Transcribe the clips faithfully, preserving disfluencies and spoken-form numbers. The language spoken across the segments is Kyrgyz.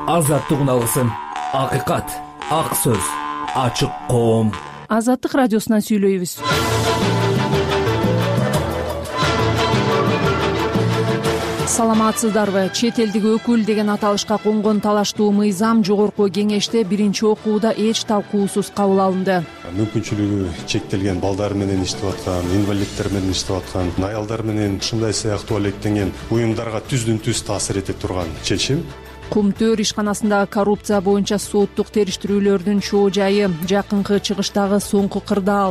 Азаттык алгысын. Акыйкат, ак сөз, ачык коом. Азаттык радиосунан сүйлөйбүз. Саламатсыздарбы? Чет элдик өкүл деген аталышка конгон талаштуу мыйзам жогорку кеңеште биринчи окууда эч талкуусуз кабыл алынды. Мүмкүнчүлүгү чектелген балдар менен иштеп аткан, инвалидтер менен иштеп аткан, аялдар менен ушундай сыяктуу алектенген уюмдарга түздүн түз таасир эте турган чечим. Кумтөр ишканасындагы коррупция боюнча соттук териштирүүлөрдүн чоо жайы, жакынкы чыгыштагы соңку кырдаал.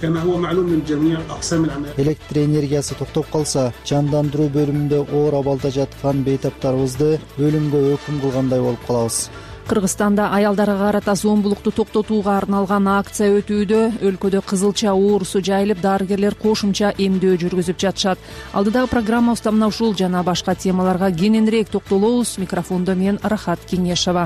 Электр энергиясы токтоп калса, жандандыруу бөлүмүндө оор абалда жаткан бейтаптарыбызды өлүмгө өкүм кылгандай болуп калабыз. Кыргызстанда аялдарга карата зомбулукту токтотууга арналган акция өтүүдө. Өлкөдө кызылча оорусу жайылып, дарыгерлер кошумча эмдөө жүргүзүп жатышат. Алдыдагы программабызда мына ушул жана башка темаларга кененирээк токтолобуз. Микрофондо мен Рахат Кеңешова.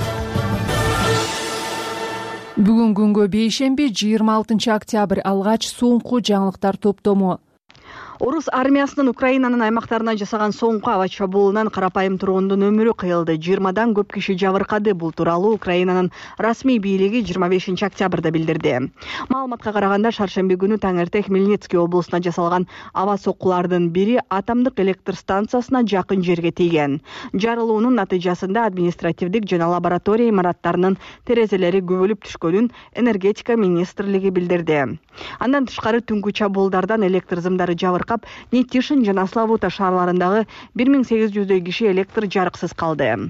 Бүгүн күнгө бейшемби, жыйырма алтынчы октябрь алгач соңку жаңылыктар топтому. Орус армиясынын Украинанын аймактарына жасаган соңку аба чабуулунан карапайым тургундун өмүрү кыйылды. жыйырмадан көп киши жабыркады. Бул тууралуу Украинанын расмий бийлиги жыйырма бешинчи октябрда билдирди. Маалыматка караганда, шаршемби күнү таңертең Хмельницкий облусуна жасалган аба соккулардын бири атомдук электр станциясына жакын жерге тийген. Жарылуунун натыйжасында административдик жана лаборатория имараттарынын терезелери көбөлүп түшкөнүн энергетика министрлиги билдирди. Андан тышкары түнкү чабуулдардан электр зымдары жабыркап, Нетишин жана Славута шаарларындагы бир миң сегиз жүздөй киши электр жарыксыз калды.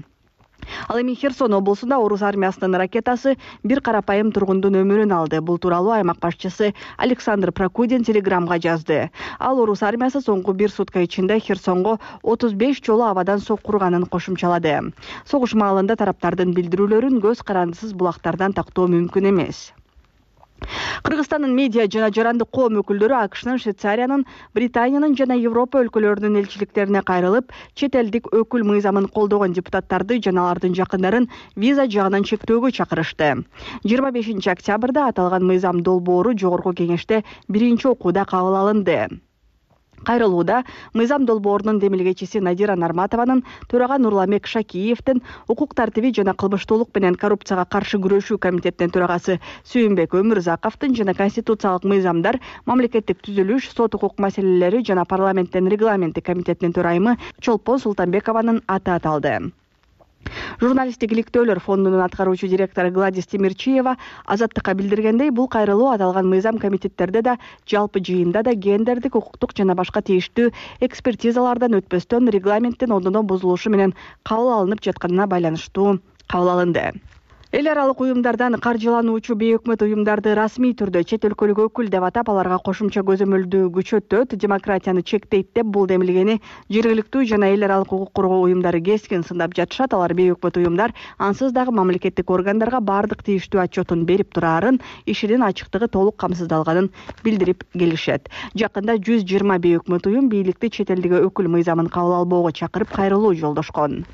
Ал эми Херсон облусунда орус армиясынын ракетасы бир карапайым тургундун өмүрүн алды. Бул тууралуу аймак башчысы Александр Прокудин телеграмга жазды. Ал орус армиясы соңку бир сутка ичинде Херсонго отуз беш жолу абадан соккурганын кошумчалады. Согуш маалында тараптардын билдирүүлөрүн көз карандысыз булактардан тактоо мүмкүн эмес. Кыргызстандын медиа жана жарандык коом өкүлдөрү АКШнын, Швейцариянын, Британиянын жана Европа өлкөлөрүнүн элчиликтерине кайрылып, чет элдик өкүл мыйзамын колдогон депутаттарды жана алардын жакындарын виза жагынан чектөөгө чакырышты. жыйырма бешинчи октябрда аталган мыйзам долбоору жогорку кеңеште биринчи окууда кабыл алынды. Кайрылууда мыйзам долбоорунун демилгечиси Надира Нарматованын, төрага Нурламек Шакиевдин, укук тартиби жана кылмыштуулук менен коррупцияга каршы күрөшүү комитетинин төрагасы Сүйүнбек Өмүрзаковдун жана конституциялык мыйзамдар, мамлекеттик түзүлүш, сот укук маселелери жана парламенттин регламенти комитетинин төрайымы Чолпон Султанбекованын аты аталды. Журналисттик иликтөөлөр фондунун аткаруучу директору Гладис Тимирчиева Азаттыкка билдиргендей, бул кайрылуу аталган мыйзам комитеттерде да, жалпы жыйында да гендердик, укуктук жана башка тийиштүү экспертизалардан өтпөстөн регламенттин ондоно бузулушу менен кабыл алынып жатканына байланыштуу кабыл алынды. Эл аралык уюмдардан каржылануучу бейөкмөт уюмдарды расмий түрдө чет өлкөлүк өкүл деп атап, аларга кошумча көзөмөлдүү күчөтөт, демократияны чектейт деп бул демилгени жергиликтүү жана эл аралык укук коргоо уюмдары кескин сындап жатышат. Алар бейөкмөт уюмдар ансыз дагы мамлекеттик органдарга бардык тийиштүү отчетун берип турарын, ишинин ачыктыгы толук камсыздалганын билдирип келишет. Жакында жүз жыйырма бейөкмөт уюм бийликти чет элдиги өкүл мыйзамын кабыл албоого чакырып кайрылуу жолдошкон.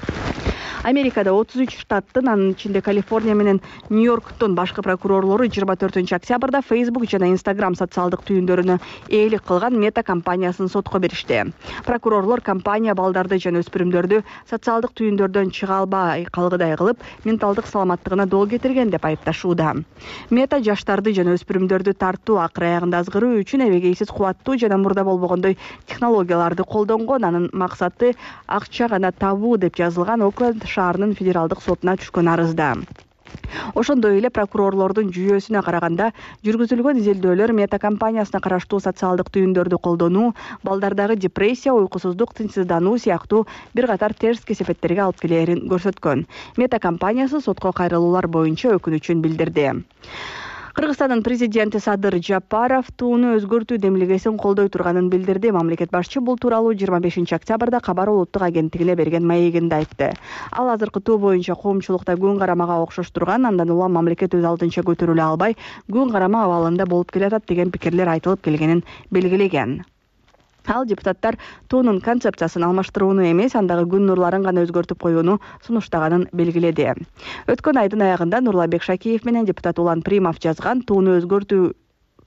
Америкада отуз үч штаттын, анын ичинде Калифорния менен Нью-Йорктун башкы прокурорлору жыйырма төртүнчү октябрда Facebook жана Instagram социалдык түйүндөрүнө ээлик кылган Мета компаниясын сотко беришти. Прокурорлор компания балдарды жана өспүрүмдөрдү социалдык түйүндөрдөн чыга албай калгыдай кылып, менталдык саламаттыгына дол кетирген деп айыпташууда. Мета жаштарды жана өспүрүмдөрдү тартуу, акыр аягында азгыруу үчүн эбегейсиз кубаттуу жана мурда болбогондой технологияларды колдонгон. Анын максаты акча гана табуу деп жазылган Окленд шаарынын федералдык сотуна түшкөн арызда. Ошондой эле прокурорлордун жүйөсүнө караганда, жүргүзүлгөн изилдөөлөр Мета компаниясына караштуу социалдык түйүндөрдү колдонуу, балдардагы депрессия, уйкусуздук, тынчсыздануу сыяктуу бир катар терс кесепеттерге алып келээрин көрсөткөн. Мета компаниясы сотко кайрылуулар боюнча өкүнүчүн билдирди. Кыргызстандын президенти Садыр Жапаров тууну өзгөртүү демилгесин колдой турганын билдирди. Мамлекет башчы бул тууралуу жыйырма бешинчи октябрда Кабар улуттук агенттигине берген маегинде айтты. Ал азыркы туу боюнча коомчулукта күн карамага окшош турган, андан улам мамлекет өз алдынча көтөрүлө албай, күн карама абалында болуп келатат деген пикирлер айтылып келгенин белгилеген. Ал депутаттар туунун концепциясын алмаштырууну эмес, андагы күн нурларын гана өзгөртүп коюуну сунуштаганын белгиледи. Өткөн айдын аягында Нурлабек Шакиев менен депутат Улан Примов жазган тууну өзгөртүү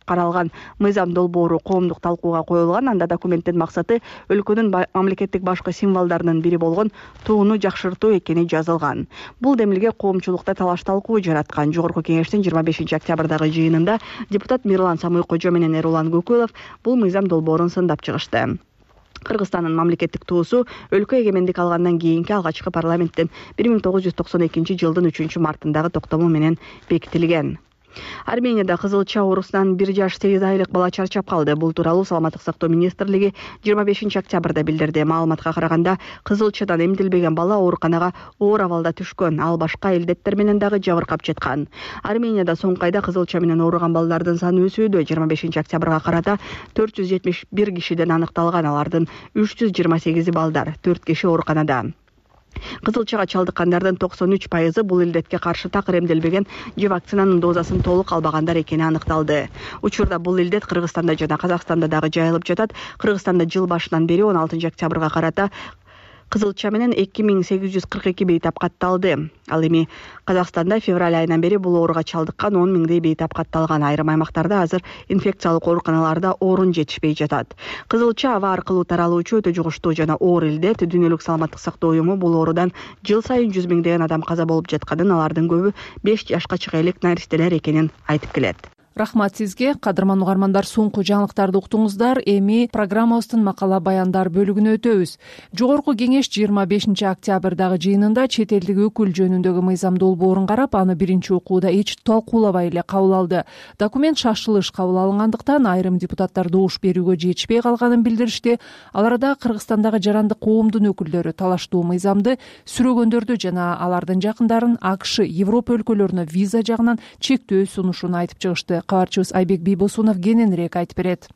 каралган мыйзам долбоору коомдук талкууга коюлган. Анда документтин максаты өлкөнүн мамлекеттик башкы символдорунун бири болгон тууну жакшыртуу экени жазылган. Бул демилге коомчулукта талаш талкуу жараткан. Жогорку кеңештин жыйырма бешинчи октябрдагы жыйынында депутат Мирлан Самуйкожо менен Эрулан Көкүлов бул мыйзам долбоорун сындап чыгышты. Кыргызстандын мамлекеттик туусу өлкө эгемендик алгандан кийинки алгачкы парламенттин бир миң тогуз жүз токсон экинчи жылдын үчүнчү мартындагы токтому менен бекитилген. Арменияда кызылча оорусунан бир жаш сегиз айлык бала чарчап калды. Бул тууралуу Саламаттык сактоо министрлиги жыйырма бешинчи октябрда билдирди. Маалыматка караганда, кызылчадан эмдилбеген бала ооруканага оор абалда түшкөн. Ал башка илдеттер менен дагы жабыркап жаткан. Арменияда соңку айда кызылча менен ооруган балдардын саны өсүүдө. жыйырма бешинчи октябрга карата төрт жүз жетимиш бир кишиден аныкталган. Алардын үч жүз жыйырма сегизи балдар, төрт киши ооруканада. Кызылчага чалдыккандардын токсон үч пайызы бул илдетке каршы такыр эмделбеген же вакцинанын дозасын толук албагандар экени аныкталды. Учурда бул илдет Кыргызстанда жана Казакстанда дагы жайылып жатат. Кыргызстанда жыл башынан бери он алтынчы октябрга карата кызылча менен эки миң сегиз жүз кырк эки бейтап катталды. Ал эми Казакстанда февраль айынан бери бул ооруга чалдыккан он миңдей бейтап катталган. Айрым аймактарда азыр инфекциялык ооруканаларда орун жетишпей жатат. Кызылча аба аркылуу таралуучу өтө жугуштуу жана оор илдет. Дүйнөлүк саламаттык сактоо уюму бул ооруудан жыл сайын жүз миңдеген адам каза болуп жатканын, алардын көбү беш жашка чыга элек наристелер экенин айтып келет. Рахмат сизге. Кадырман угармандар, соңку жаңылыктарды уктуңуздар. Эми программабыздын макала баяндар бөлүгүнө өтөбүз. Жогорку кеңеш жыйырма бешинчи октябрдагы жыйынында чет элдик өкүл жөнүндөгү мыйзам долбоорун карап, аны биринчи окууда эч талкуулабай эле кабыл алды. Документ шашылыш кабыл алынгандыктан айрым депутаттар добуш берүүгө жетишпей калганын билдиришти. Ал арада Кыргызстандагы жарандык коомдун өкүлдөрү талаштуу мыйзамды сүрөгөндөрдү жана алардын жакындарын АКШ, Европа өлкөлөрүнө виза жагынан чектөө сунушун айтып чыгышты. Кабарчыбыз Айбек Бийбосунов кененирээк айтып берет.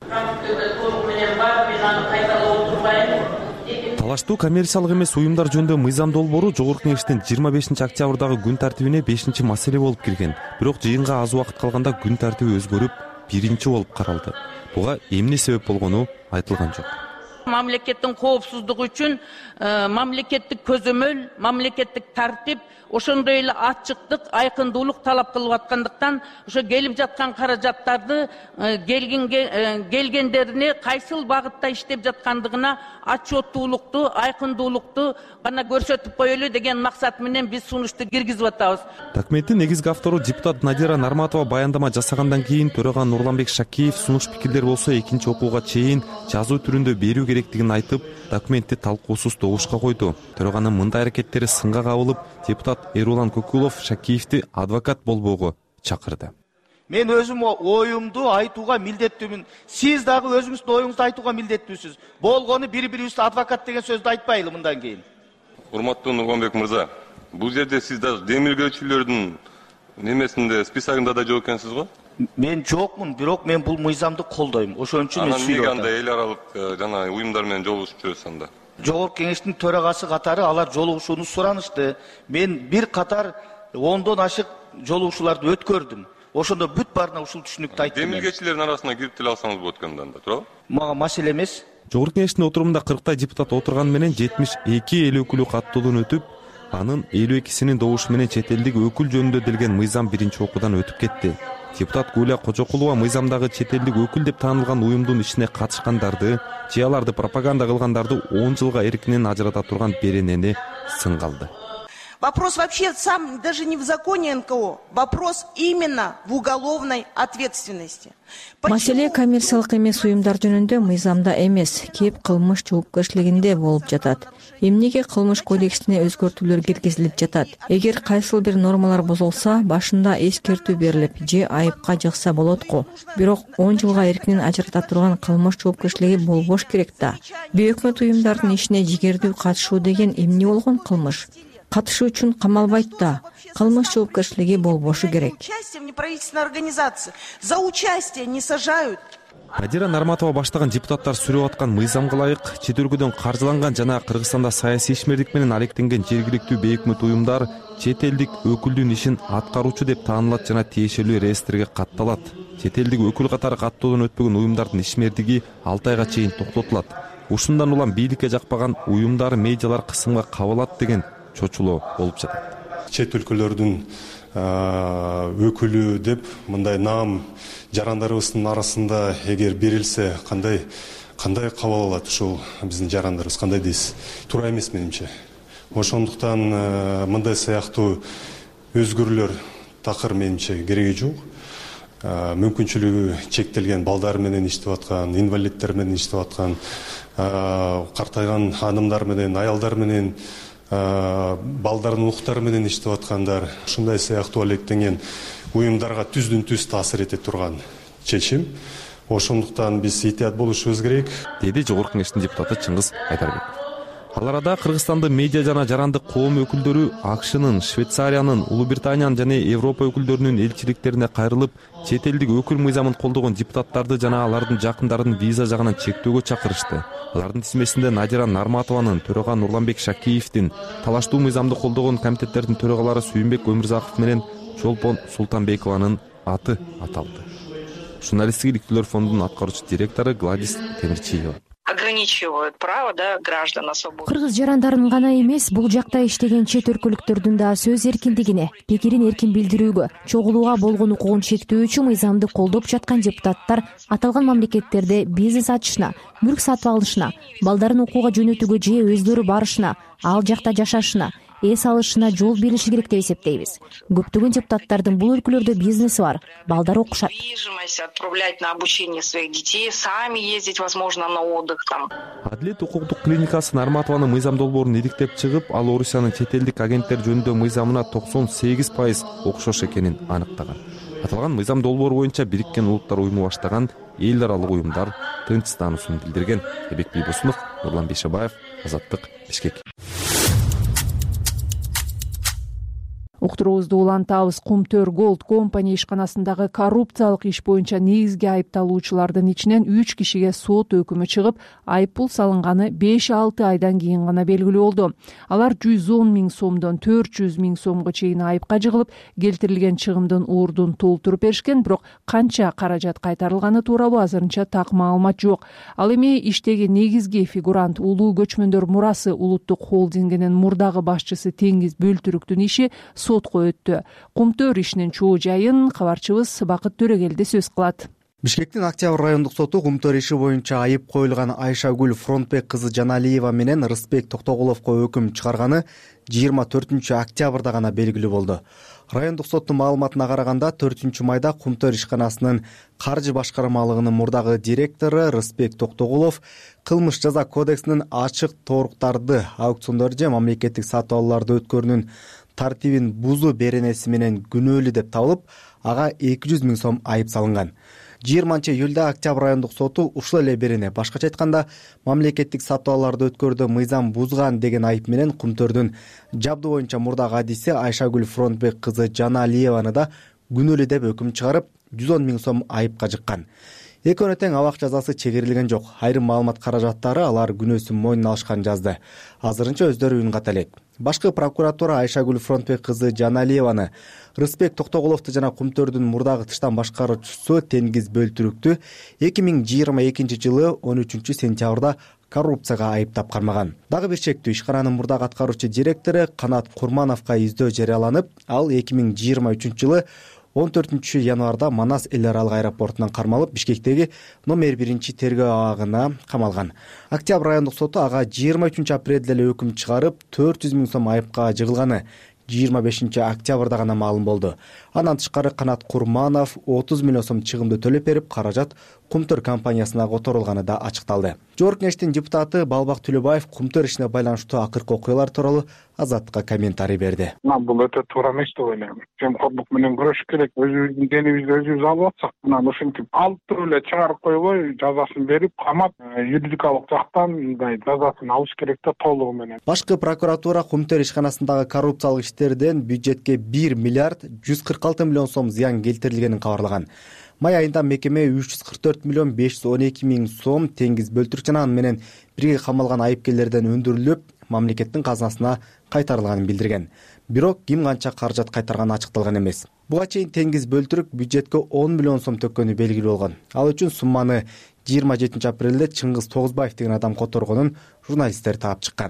Талаштуу коммерциялык эмес уюмдар жөнүндө мыйзам долбоору жогорку кеңештин жыйырма бешинчи октябрдагы күн тартибине бешинчи маселе болуп кирген. Бирок жыйынга аз убакыт калганда күн тартиби өзгөрүп, биринчи болуп каралды. Буга эмне себеп болгону айтылган жок. Мамлекеттин коопсуздугу үчүн мамлекеттик көзөмөл, мамлекеттик тартип, ошондой эле ачыктык, айкындуулук талап кылып аткандыктан, ошо келип жаткан каражаттарды келгендерине кайсыл багытта иштеп жаткандыгына отчеттуулукту, айкындуулукту гана көрсөтүп коелу деген максат менен биз сунушту киргизип атабыз. Документтин негизги автору депутат Надира Нарматова баяндама жасагандан кийин төрага Нурланбек Шакиев сунуш пикирлер болсо экинчи окууга чейин жазуу түрүндө берүү керектигин айтып, документти талкуусуз добушка койду. Төраганын мындай аракеттери сынга кабылып, депутат Эрулан Көкүлов Шакиевти адвокат болбоого чакырды. Мен өзүм оюмду айтууга милдеттүүмүн. Сиз дагы өзүңүздүн оюңузду айтууга милдеттүүсүз. Болгону бири-бирибизди адвокат деген сөздү айтпайлы мындан кийин. Урматтуу Нурганбек мырза, бул жерде сиз даже демилгөөчүлөрдүн немесинде списогунда да жок экенсиз го? Мен жокмун, бирок мен бул мыйзамды колдойм. Ошон үчүн мен сүйлөп атам. Анан эл аралык жана уюмдар менен жолугушуп жүрөсүз анда. Жогорку кеңештин төрагасы катары алар жолугушууну суранышты. Мен бир катар ондон ашык жолугушууларды өткөрдүм. Ошондо бүт баарына ушул түшүнүктү айттым. Демилгечилердин арасына кирип деле алсаңыз болот экен анда, туурабы? Мага маселе эмес. Жогорку кеңештин отурумунда кырктай депутат отурганы менен жетимиш эки эл өкүлү каттоодон өтүп, анын элүү экисинин добушу менен чет элдик өкүл жөнүндө делген мыйзам биринчи окуудан өтүп кетти. Депутат Гуля Кожокулова мыйзамдагы чет элдик өкүл деп таанылган уюмдун ишине катышкандарды же аларды пропаганда кылгандарды он жылга эркинен ажырата турган беренени сынга алды. Вопрос вообще сам даже не в законе эн ка о, вопрос именно в уголовной ответственности. Маселе коммерциялык эмес уюмдар жөнүндө мыйзамда эмес, кеп кылмыш жоопкерчилигинде болуп жатат. Эмнеге кылмыш кодексине өзгөртүүлөр киргизилип жатат? Эгер кайсыл бир нормалар бузулса, башында эскертүү берилип, же айыпка жыкса болот го. Бирок он жылга эркинен ажырата турган кылмыш жоопкерчилиги болбош керек да. Бейөкмөт уюмдардын ишине жигердүү катышуу деген эмне болгон кылмыш? Катышуу үчүн камалбайт да. Кылмыш жоопкерчилиги болбошу керек. За участие не сажают. Надира Нарматова баштаган депутаттар сүрөп аткан мыйзамга ылайык чет өлкөдөн каржыланган жана Кыргызстанда саясий ишмердик менен алектенген жергиликтүү бейөкмөт уюмдар чет элдик өкүлдүн ишин аткаруучу деп таанылат жана тиешелүү реестрге катталат. Чет элдик өкүл катары каттоодон өтпөгөн уюмдардын ишмердиги алты айга чейин токтотулат. Ушундан улам бийликке жакпаган уюмдар, медиалар кысымга кабылат деген чочулоо болуп жатат. Чет өлкөлөрдүн өкүлү деп мындай наам жарандарыбыздын арасында эгер берилсе кандай кандай кабыл алат ушул биздин жарандарыбыз, кандай дейсиз? Туура эмес менимче. Ошондуктан мындай сыяктуу өзгөрүүлөр такыр менимче кереги жок. Мүмкүнчүлүгү чектелген балдар менен иштеп аткан, инвалидтер менен иштеп аткан, картайган анымдар менен, аялдар менен, балдардын укуктары менен иштеп аткандар, ушундай сыяктуу алектенген уюмдарга түздүн түз таасир эте турган чечим. Ошондуктан биз этият болушубуз керек, деди Жогорку Кеңештин депутаты Чыңгыз Айдарбеков. Ал арада Кыргызстандын медиа жана жарандык коом өкүлдөрү АКШнын, Швейцариянын, Улуу Британиянын жана Европа өкүлдөрүнүн элчиликтерине кайрылып, чет элдик өкүл мыйзамын колдогон депутаттарды жана алардын жакындарын виза жагынан чектөөгө чакырышты. Алардын тизмесинде Надира Нарматованын, төрага Нурланбек Шакиевдин, талаштуу мыйзамды колдогон комитеттердин төрагалары Сүйүнбек Өмүрзаков менен Чолпон Султанбекованын аты аталды. Журналисттик иликтөөлөр фондунун аткаруучу директору Гладис Темирчиева. Ограничивают право, да, граждан на свободу. Кыргыз жарандарын гана эмес, бул жакта иштеген чет өлкөлүктөрдүн да сөз эркиндигине, пикирин эркин билдирүүгө, чогулууга болгон укугун чектөөчү мыйзамды колдоп жаткан депутаттар аталган мамлекеттерде бизнес ачышына, мүлк сатып алышына, балдарын окууга жөнөтүүгө же өздөрү барышына, ал жакта жашашына, эс алышына жол берилиши керек деп эсептейбиз. Көптөгөн депутаттардын бул өлкөлөрдө бизнеси бар, балдар окушат. Недвижимость отправлять на обучение своих детей, сами ездить, возможно, на отдых там. Адилет укуктук клиникасы Нарматованын мыйзам долбоорун иликтеп чыгып, ал Орусиянын чет элдик агенттер жөнүндө мыйзамына токсон сегиз пайыз окшош экенин аныктаган. Аталган мыйзам долбоор боюнча Бириккен Улуттар уюму баштаган эл аралык уюмдар тынчтануусун билдирген. Эбек Бийбосунов, Нурлан Бейшебаев, Азаттык, Бишкек. Уктуруубузду улантабыз. Кумтөр Gold Company ишканасындагы коррупциялык иш боюнча негизги айыпталуучулардын ичинен үч кишиге сот өкүмү чыгып, айыппул салынганы беш алты айдан кийин гана белгилүү болду. Алар жүз он миң сомдон төрт жүз миң сомго чейин айыпка жыгылып, келтирилген чыгымдын ордун толтуруп беришкен, бирок канча каражат кайтарылганы тууралуу азырынча так маалымат жок. Ал эми иштеги негизги фигурант Улуу көчмөндөр мурасы улуттук холдингинин мурдагы башчысы Теңиз Бөлтүрүктүн иши сотко өттү. Кумтөр ишинин чоо жайын кабарчыбыз Бакыт Төрөгелди сөз кылат. Бишкектин Октябрь райондук соту Кумтөр иши боюнча айып коюлган Айшагүл Фронтбек кызы Жаналиева менен Рысбек Токтоголовго өкүм чыгарганы жыйырма төртүнчү октябрда гана белгилүү болду. Райондук соттун маалыматына караганда төртүнчү майда Кумтөр ишканасынын каржы башкармалыгынын мурдагы директору Рысбек Токтоголов кылмыш жаза кодексинин ачык торуктарды, аукциондор же мамлекеттик сатып алууларды өткөрүүнүн тартибин бузуу беренеси менен күнөөлүү деп табылып, ага эки жүз миң сом айып салынган. жыйырманчы июлда Октябрь райондук соту ушул эле берене, башкача айтканда, мамлекеттик сатып алууларды өткөрүүдө мыйзам бузган деген айып менен Кумтөрдүн жабдуу боюнча мурдагы адиси Айшагүл Фронтбек кызы Жаналиеваны да күнөөлүү деп өкүм чыгарып, жүз он миң сом айыпка жыккан. Экөөнө тең абак жазасы чегерилген жок. Айрым маалымат каражаттары алар күнөөсүн мойнуна алышкан жазды. Азырынча өздөрү үн ката элек. Башкы прокуратура Айшагүл Фронтбек кызы Жаналиеваны, Рысбек Токтоголовду жана Кумтөрдүн мурдагы тыштан башкаруучусу Теңиз Бөлтүрүктү эки миң жыйырма экинчи жылы он үчүнчү сентябрда коррупцияга айыптап кармаган. Дагы бир чектүү ишкананын мурдагы аткаруучу директору Канат Курмановго издөө жарыяланып, ал эки миң жыйырма үчүнчү жылы он төртүнчү январда Манас эл аралык аэропортунан кармалып, Бишкектеги номер биринчи тергөө абагына камалган. Октябрь райондук соту ага жыйырма үчүнчү апрелде эле өкүм чыгарып, төрт жүз миң сом айыпка жыгылганы жыйырма бешинчи октябрда гана маалым болду. Андан тышкары Канат Курманов отуз миллион сом чыгымды төлөп берип, каражат Кумтөр компаниясына которулганы да ачыкталды. Жогорку Кеңештин депутаты Балбак Түлөбаев Кумтөр ишине байланыштуу акыркы окуялар тууралуу Азаттыкка комментарий берди. Бул өтө туура эмес деп ойлойм. Жемкорлук менен күрөшүш керек. Өзүбүздүн денибизди өзүбүз алып атсак, мына ушинтип алып туруп эле чыгарып койбой, жазасын берип, камап, юридикалык жактан мындай жазасын алыш керек да толугу менен. Башкы прокуратура Кумтөр ишканасындагы коррупциялык иштерден бюджетке бир миллиард жүз кырк алты миллион сом зыян келтирилгенин кабарлаган. Май айында мекеме үч жүз кырк төрт миллион беш жүз он эки миң сом Теңиз Бөлтүрүк жана аны менен бирге камалган айыпкерлерден өндүрүлүп, мамлекеттин казынасына кайтарылганын билдирген. Бирок ким канча каражат кайтарганы ачыкталган эмес. Буга чейин Теңиз Бөлтүрүк бюджетке он миллион сом төккөнү белгилүү болгон. Ал үчүн сумманы жыйырма жетинчи апрелде Чыңгыз Тогузбаев деген адам которгонун журналисттер таап чыккан.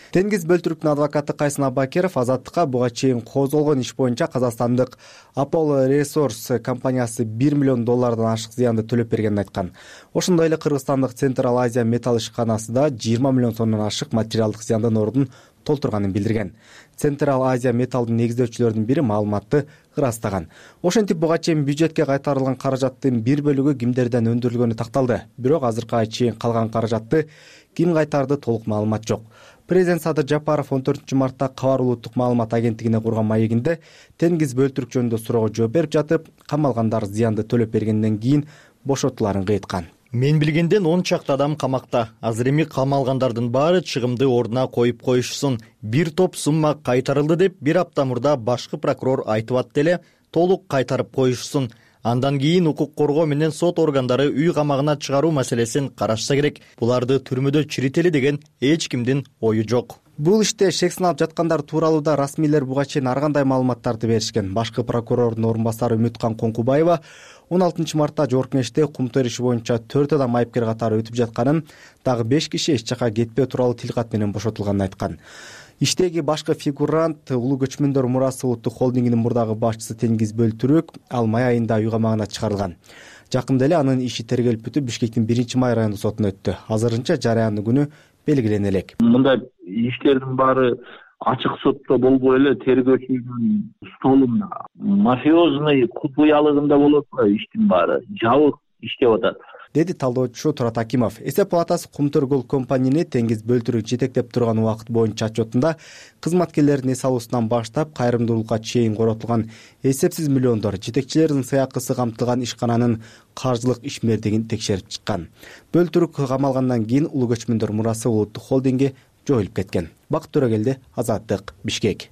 Теңиз Бөлтүрүктүн адвокаты Кайсын Абакеров Азаттыкка буга чейин козголгон иш боюнча Казакстандык Apollo Resource компаниясы бир миллион доллардан ашык зыянды төлөп бергенин айткан. Ошондой эле Кыргызстандык Централ Азия металл ишканасы да жыйырма миллион сомдон ашык материалдык зыяндын ордун толтурганын билдирген. Централ Азия металлдын негиздөөчүлөрүнүн бири маалыматты ырастаган. Ошентип буга чейин бюджетке кайтарылган каражаттын бир бөлүгү кимдерден өндүрүлгөнү такталды. Бирок азыркыга чейин калган каражатты ким кайтарды толук маалымат жок. Президент Садыр Жапаров он төртүнчү мартта Кабар улуттук маалымат агенттигине курган маегинде Теңиз Бөлтүрүк жөнүндө суроого жооп берип жатып, камалгандар зыянды төлөп бергенден кийин бошотуларын кыйткан. Мен билгенден он чакты адам камакта. Азыр эми камалгандардын баары чыгымды ордуна коюп коюшсун. Бир топ сумма кайтарылды деп бир апта мурда башкы прокурор айтып атты эле, толук кайтарып коюшсун. Андан кийин укук коргоо менен сот органдары үй камагына чыгаруу маселесин карашса керек. Буларды түрмөдө чирители деген эч кимдин ою жок. Бул иште шек сыналып жаткандар тууралуу да расмийлер буга чейин ар кандай маалыматтарды беришкен. Башкы прокурордун орун басары Үмүткан Конкубаева он алтынчы мартта Жогорку Кеңеште Кумтөр иши боюнча төрт адам айыпкер катары өтүп жатканын, дагы беш киши эч жака кетпөө тууралуу тилкат менен бошотулганын айткан. Иштеги башкы фигурант Улуу көчмөндөр мурасы улуттук холдингинин мурдагы башчысы Теңиз Бөлтүрүк ал май айында үй камагына чыгарылган. Жакында эле анын иши тергелип бүтүп Бишкектин биринчи май райондук сотуна өттү. Азырынча жарыяндын күнү белгилене элек. Мындай иштердин баары ачык сотто болбой эле тергөөчүнүн столунда мафиозный кутуялыгында болот го, иштин баары жабык иштеп атат, деди талдоочу Турат Акимов. Эсеп палатасы Кумтөр Голд компанияны Теңиз Бөлтүрүк жетектеп турган убакыт боюнча отчетунда кызматкерлердин эс алуусунан баштап кайрымдуулукка чейин коротулган эсепсиз миллиондор, жетекчилердин сыйакысы камтылган ишкананын каржылык ишмердигин текшерип чыккан. Бөлтүрүк камалгандан кийин Улуу көчмөндөр мурасы улуттук холдингге жоюлуп кеткен. Бакыт Төрөгелди, Азаттык, Бишкек.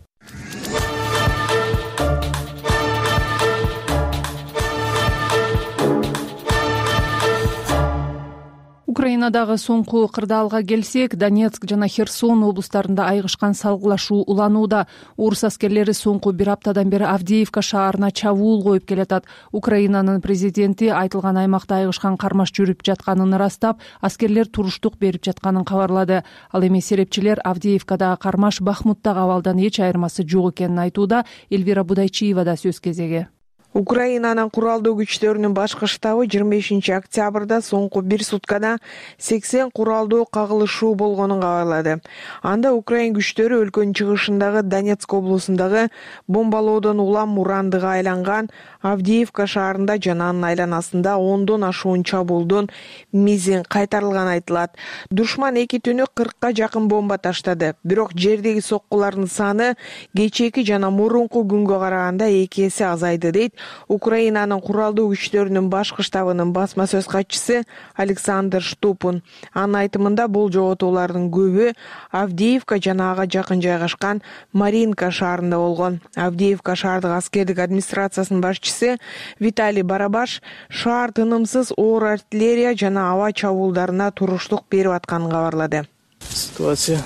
Украинадагы соңку кырдаалга келсек, Донецк жана Херсон облустарында айгышкан салгылашуу уланууда. Орус аскерлери соңку бир аптадан бери Авдеевка шаарына чабуул коюп келатат. Украинанын президенти айтылган аймакта айгышкан кармаш жүрүп жатканын ырастап, аскерлер туруштук берип жатканын кабарлады. Ал эми серепчилер Авдеевкадагы кармаш Бахмуттагы абалдан эч айырмасы жок экенин айтууда. Эльвира Будайчиева да сөз кезеги. Украинанын куралдуу күчтөрүнүн башкы штабы жыйырма бешинчи октябрда соңку бир суткада сексен куралдуу кагылышуу болгонун кабарлады. Анда Украин күчтөрү өлкөнүн чыгышындагы Донецк облусундагы бомбалоодон улам урандыга айланган Авдеевка шаарында жана анын айланасында ондон ашуун чабуулдун мизин кайтарылганы айтылат. Душман эки түнү кыркка жакын бомба таштады. Бирок жердеги соккулардын саны кечээки жана мурунку күнгө караганда эки эсе азайды дейт Украинанын куралдуу күчтөрүнүн башкы штабынын басма сөз катчысы Александр Штупун. Анын айтымында бул жоготуулардын көбү Авдеевка жана ага жакын жайгашкан Маринка шаарында болгон. Авдеевка шаардык аскердик администрациясынын башчысы Виталий Барабаш шаар тынымсыз оор артиллерия жана аба чабуулдарына туруштук берип атканын кабарлады. Ситуация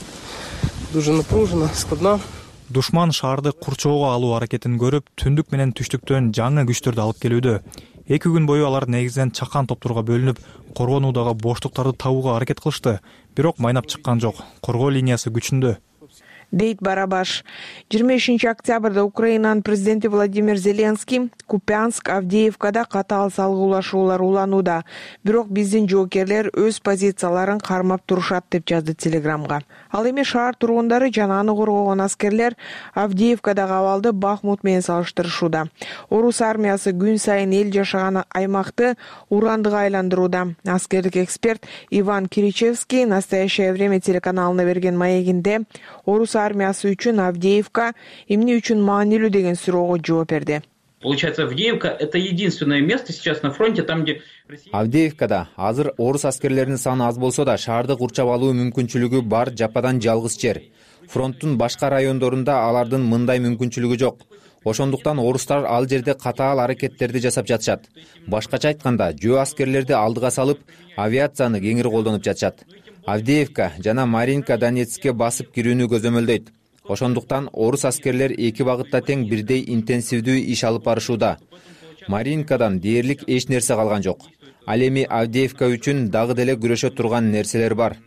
дуже напружена, складна. Душман шаарды курчоого алуу аракетин көрүп, түндүк менен түштүктөн жаңы күчтөрдү алып келүүдө. Эки күн бою алар негизинен чакан топтурга бөлүнүп, коргонуудагы боштуктарды табууга аракет кылышты. Бирок майнап чыккан жок. Коргоо линиясы күчүндө, дейт Барабаш. жыйырма бешинчи октябрда Украинанын президенти Владимир Зеленский Купянск, Авдеевкада катаал салгылашуулар уланууда. Бирок биздин жоокерлер өз позицияларын кармап турушат деп жазды Телеграмга. Ал эми шаар тургундары жана аны коргогон аскерлер Авдеевкадагы абалды Бахмут менен салыштырышууда. Орус армиясы күн сайын эл жашаган аймакты урандыга айландырууда. Аскердик эксперт Иван Киричевский «Настоящее время» телеканалына берген маегинде Орус армиясы үчүн Авдеевка эмне үчүн маанилүү деген суроого жооп берди. Получается, Авдеевка — это единственное место сейчас на фронте, там, где... Авдеевкада азыр орус аскерлеринин саны аз болсо да шаарды курчап алуу мүмкүнчүлүгү бар жападан жалгыз жер. Фронттун башка райондорунда алардын мындай мүмкүнчүлүгү жок. Ошондуктан орустар ал жерде катаал аракеттерди жасап жатышат. Башкача айтканда, жөө аскерлерди алдыга салып, авиацияны кеңири колдонуп жатышат. Авдеевка жана Маринка Донецкке басып кирүүнү көзөмөлдөйт. Ошондуктан орус аскерлер эки багытта тең бирдей интенсивдүү иш алып барышууда. Маринкадан дээрлик эч нерсе калган жок. Ал эми Авдеевка үчүн дагы деле күрөшө турган нерселер бар.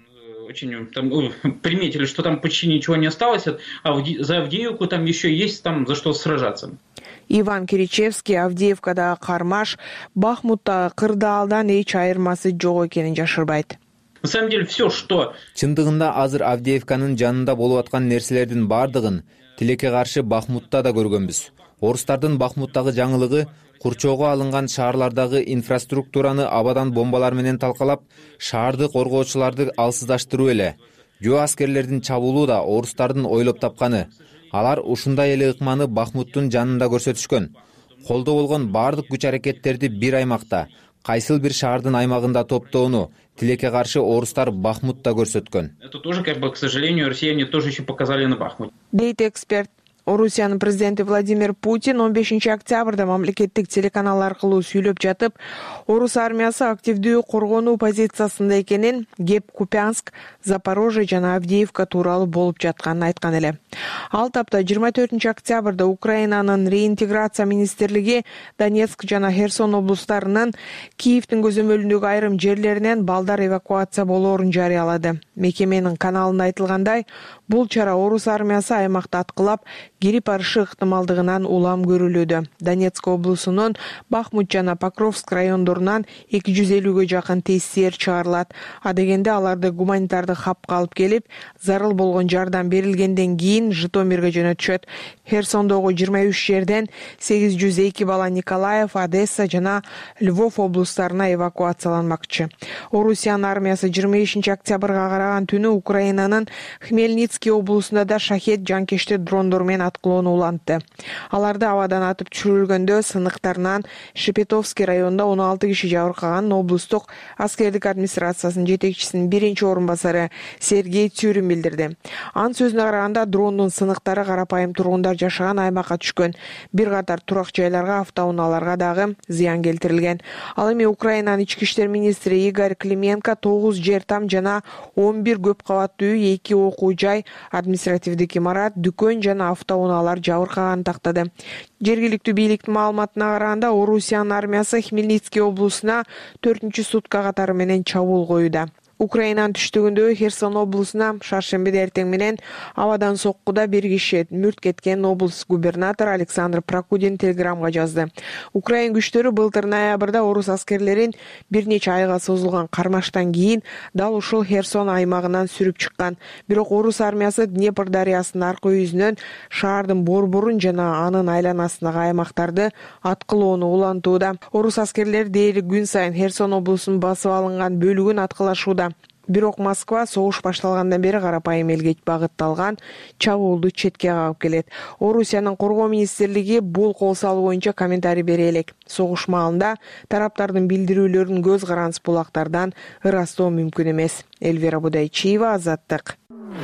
очень там приметили, что там почти ничего не осталось, а за Авдеевку там еще есть там за что сражаться. Иван Киричевский Авдеевкадагы кармаш Бахмуттагы кырдаалдан эч айырмасы жок экенин жашырбайт. На самом деле все, что... Чындыгында азыр Авдеевканын жанында болуп аткан нерселердин бардыгын тилекке каршы Бахмутта да көргөнбүз. Орустардын Бахмуттагы жаңылыгы курчоого алынган шаарлардагы инфраструктураны абадан бомбалар менен талкалап, шаарды коргоочуларды алсыздаштыруу эле. Жөө аскерлердин чабуулу да орустардын ойлоп тапканы. Алар ушундай эле ыкманы Бахмуттун жанында көрсөтүшкөн. Колдо болгон бардык күч аракеттерди бир аймакта, кайсыл бир шаардын аймагында топтоону тилекке каршы орустар Бахмутта көрсөткөн. Это тоже, как бы, к сожалению, россияне тоже еще показали на Бахмуте. Дейт эксперт. Орусиянын президенти Владимир Путин он бешинчи октябрда мамлекеттик телеканал аркылуу сүйлөп жатып, орус армиясы активдүү коргонуу позициясында экенин, кеп Купянск, Запорожье жана Авдеевка тууралуу болуп жатканын айткан эле. Ал тапта жыйырма төртүнчү октябрда Украинанын реинтеграция министрлиги Донецк жана Херсон облустарынын Киевдин көзөмөлүндөгү айрым жерлеринен балдар эвакуация болоорун жарыялады. Мекеменин каналында айтылгандай, бул чара орус армиясы аймакты аткылап, кирип барышы ыктымалдыгынан улам көрүлүүдө. Донецк облусунун Бахмут жана Покровск райондорунан эки жүз элүүгө жакын тестер чыгарылат. А дегенде аларды гуманитардык хабка алып келип, зарыл болгон жардам берилгенден кийин Житомирге жөнөтүшөт. Херсондогу жыйырма үч жерден сегиз жүз эки бала Николаев, Одесса жана Львов облустарына эвакуацияланмакчы. Орусиянын армиясы жыйырма бешинчи октябрга караган түнү Украинанын Хмельницкий облусунда да шахет жанкечти дрондор менен аткылоону улантты. Аларды абадан атып түшүрүлгөндө сыныктарынан Шепетовский районунда он алты киши жабыркаган. Облустук аскердик администрациясынын жетекчисинин биринчи орун басары Сергей Тюрин билдирди. Анын сөзүнө караганда, дрондун сыныктары карапайым тургундар жашаган аймакка түшкөн. Бир катар турак жайларга, автоунааларга дагы зыян келтирилген. Ал эми Украинанын ички иштер министри Игорь Клименко тогуз жер там жана он бир көп кабаттуу үй, эки окуу жай, административдик имарат, дүкөн жана автоунаалар жабыркаганын тактады. Жергиликтүү бийликтин маалыматына караганда, Орусиянын армиясы Хмельницкий облусуна төртүнчү сутка катары менен чабуул коюуда. Украинанын түштүгүндөгү Херсон облусуна шаршембиде эртең менен абадан соккуда бир киши мүрт кеткен облус губернатору Александр Прокудин телеграмга жазды. Украин күчтөрү былтыр ноябрда орус аскерлерин бир нече айга созулган кармаштан кийин дал ушул Херсон аймагынан сүрүп чыккан. Бирок орус армиясы Днепр дарыясынын аркы yüzүнөн шаардын борборун жана анын айланасындагы аймактарды аткылоону улантууда. Орус аскерлери дээрлик күн сайын Херсон облусунун басып алынган бөлүгүн аткылашууда. Бирок Москва согуш башталгандан бери карапайым элге багытталган чабуулду четке кагып келет. Орусиянын коргоо министрлиги бул кол салуу боюнча комментарий бере элек. Согуш маалында тараптардын билдирүүлөрүн көз карандысыз булактардан ырастоо мүмкүн эмес. Эльвира Будайчиева, Азаттык.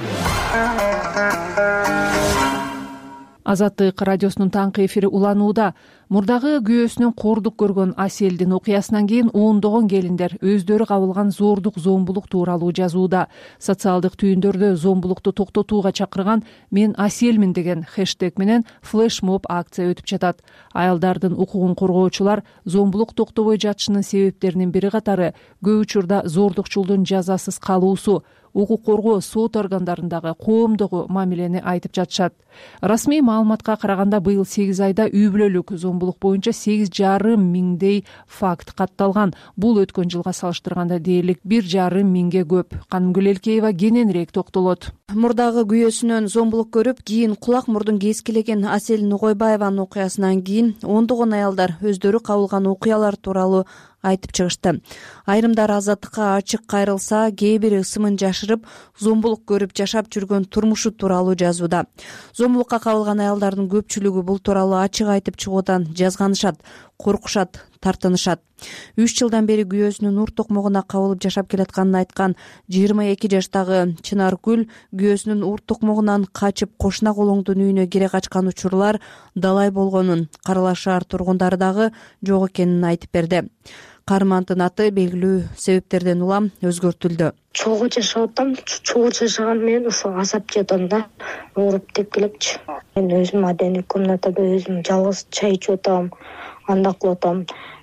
Азаттык радиосунун таңкы эфири уланууда. Мурдагы күйөөсүнөн кордук көргөн Аселдин окуясынан кийин ондогон келиндер өздөрү кабылган зордук, зомбулук тууралуу жазууда. Социалдык түйүндөрдө зомбулукту токтотууга чакырган "Мен Аселмин" деген хэштег менен флешмоб акция өтүп жатат. Аялдардын укугун коргоочулар зомбулук токтобой жатышынын себептеринин бири катары көп учурда зордукчулдун жазасыз калуусу, укук коргоо сот органдарындагы коомдогу мамилени айтып жатышат. Расмий маалыматка караганда, быйыл сегиз айда үй бүлөлүк зомбулук боюнча сегиз жарым миңдей факт катталган. Бул өткөн жылга салыштырганда дээрлик бир жарым миңге көп. Канымгүл Элкеева кененирээк токтолот. Мурдагы күйөөсүнөн зомбулук көрүп, кийин кулак мурдун кескилеген Асель Нугойбаеванын окуясынан кийин ондогон аялдар өздөрү кабылган окуялар тууралуу айтып чыгышты. Айрымдары азаттыкка ачык кайрылса, кээ бири ысымын жашырып, зомбулук көрүп жашап жүргөн турмушу тууралуу жазууда. Зомбулукка кабылган аялдардын көпчүлүгү бул тууралуу ачык айтып чыгуудан жазганышат, коркушат, тартынышат. үч жылдан бери күйөөсүнүн ур токмогуна кабылып жашап келатканын айткан жыйырма эки жаштагы Чынаргүл күйөөсүнүн ур токмогунан качып кошуна колоңдун үйүнө кире качкан учурлар далай болгонун, Каралаш шаар тургундары дагы жок экенин айтып берди. Кармандын аты белгилүү себептерден улам өзгөртүлдү. Чогуу жашап атам, чогуу жашаган менен ошо азап жедим да, ооруп деп келипчи. Мен өзүм адени комнатада өзүм жалгыз чай ичип атам, андай кылып атам.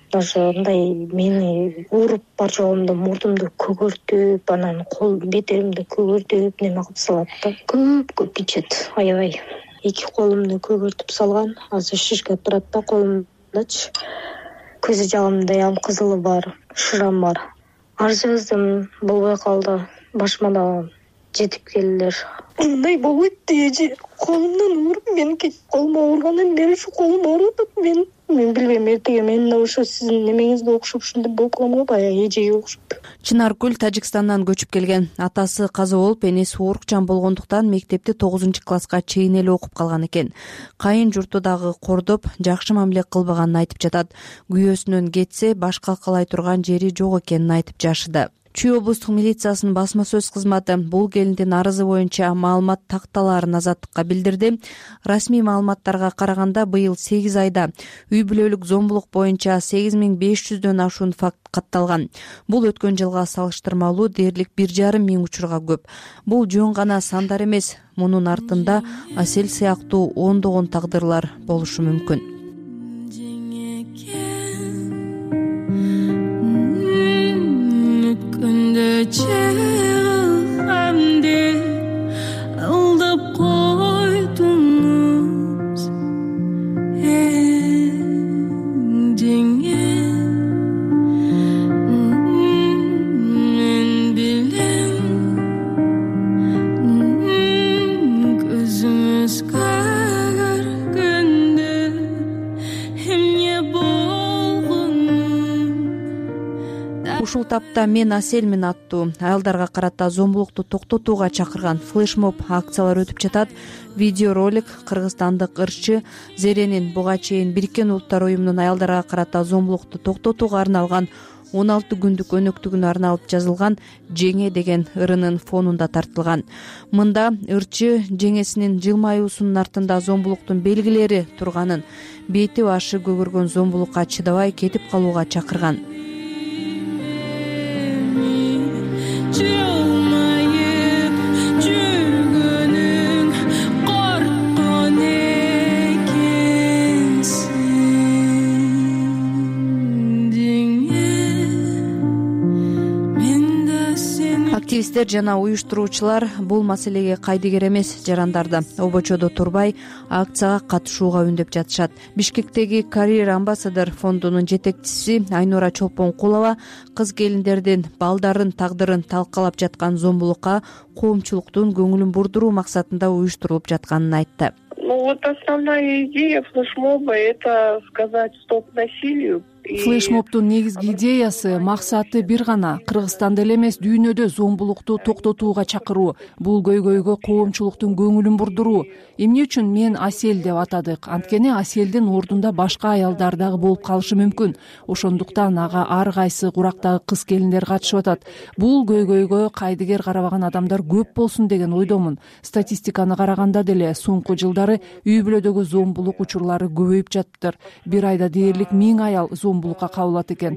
даже мындай мени уруп бар жогумда мурдумду көгөртүп, анан кол бетеримди көгөртүп неме кылып салат да. Көп көп ичет, аябай. Эки колумду көгөртүп салган, азыр шишкеп турат да колумдачы. Көз жагымда ям кызылы бар, шырам бар. Арзыбыздым болбой калды. Башыма да жетип келдилер. Мындай болбойт дежи колумдан уруп мен кетип колума ургандан бери ушу колум ооруп атат. Мен мен билбейм, эртеге мен да ошо сиздин немеңизге окшоп ушинтип болуп калам го, баягы эжеге окшоп. Чынаргүл Тажикстандан көчүп келген. Атасы каза болуп, энеси оорукчан болгондуктан мектепти тогузунчу класска чейин эле окуп калган экен. Кайын журту дагы кордоп, жакшы мамиле кылбаганын айтып жатат. Күйөөсүнөн кетсе, баш калкалай турган жери жок экенин айтып жашыды. Чүй облустук милициясынын басма сөз кызматы бул келиндин арызы боюнча маалымат такталаарын азаттыкка билдирди. Расмий маалыматтарга караганда быйыл сегиз айда үй бүлөлүк зомбулук боюнча сегиз миң беш жүздөн ашуун факт катталган. Бул өткөн жылга салыштырмалуу дээрлик бир жарым миң учурга көп. Бул жөн гана сандар эмес, мунун артында Асель сыяктуу ондогон тагдырлар болушу мүмкүн. Aldap koydunuz endine, men bilem gözümüz karargındı, emne bolgunum. Ушул тапта мен Аселмин аттуу аялдарга карата зомбулукту токтотууга чакырган флешмоб акциялар өтүп жатат. Видеоролик кыргызстандык ырчы Зеренин буга чейин Бириккен Улуттар уюмунун аялдарга карата зомбулукту токтотууга арналган он алты күндүк өнөктүгүнө арналып жазылган «Жеңе» деген ырынын фонунда тартылган. Мында ырчы жеңесинин жылмаюусунун артында зомбулуктун белгилери турганын, бети башы көгөргөн зомбулукка чыдабай кетип калууга чакырган. Активисттер жана уюштуруучулар бул маселеге кайдыгер эмес жарандарды обочодо турбай акцияга катышууга үндөп жатышат. Бишкектеги Career Ambassador фондунун жетекчиси Айнура Чолпонкулова кыз келиндердин балдарын тагдырын талкалап жаткан зомбулукка коомчулуктун көңүлүн бурдуруу максатында уюштурулуп жатканын айтты. Ну вот основная идея флешмоба — это сказать стоп насилию. Флешмобтун негизги идеясы, максаты бир гана: Кыргызстанда эле эмес, дүйнөдө зомбулукту токтотууга чакыруу, бул көйгөйгө коомчулуктун көңүлүн бурдуруу. Эмне үчүн мен Асель деп атадык? Анткени Аселдин ордунда башка аялдар дагы болуп калышы мүмкүн. Ошондуктан ага ар кайсы курактагы кыз келиндер катышып атат. Бул көйгөйгө кайдыгер карабаган адамдар көп болсун деген ойдомун. Статистиканы караганда деле соңку жылдары үй бүлөдөгү зомбулук учурлары көбөйүп жатыптыр. Бир айда дээрлик миң аял зомбулукка кабылат экен.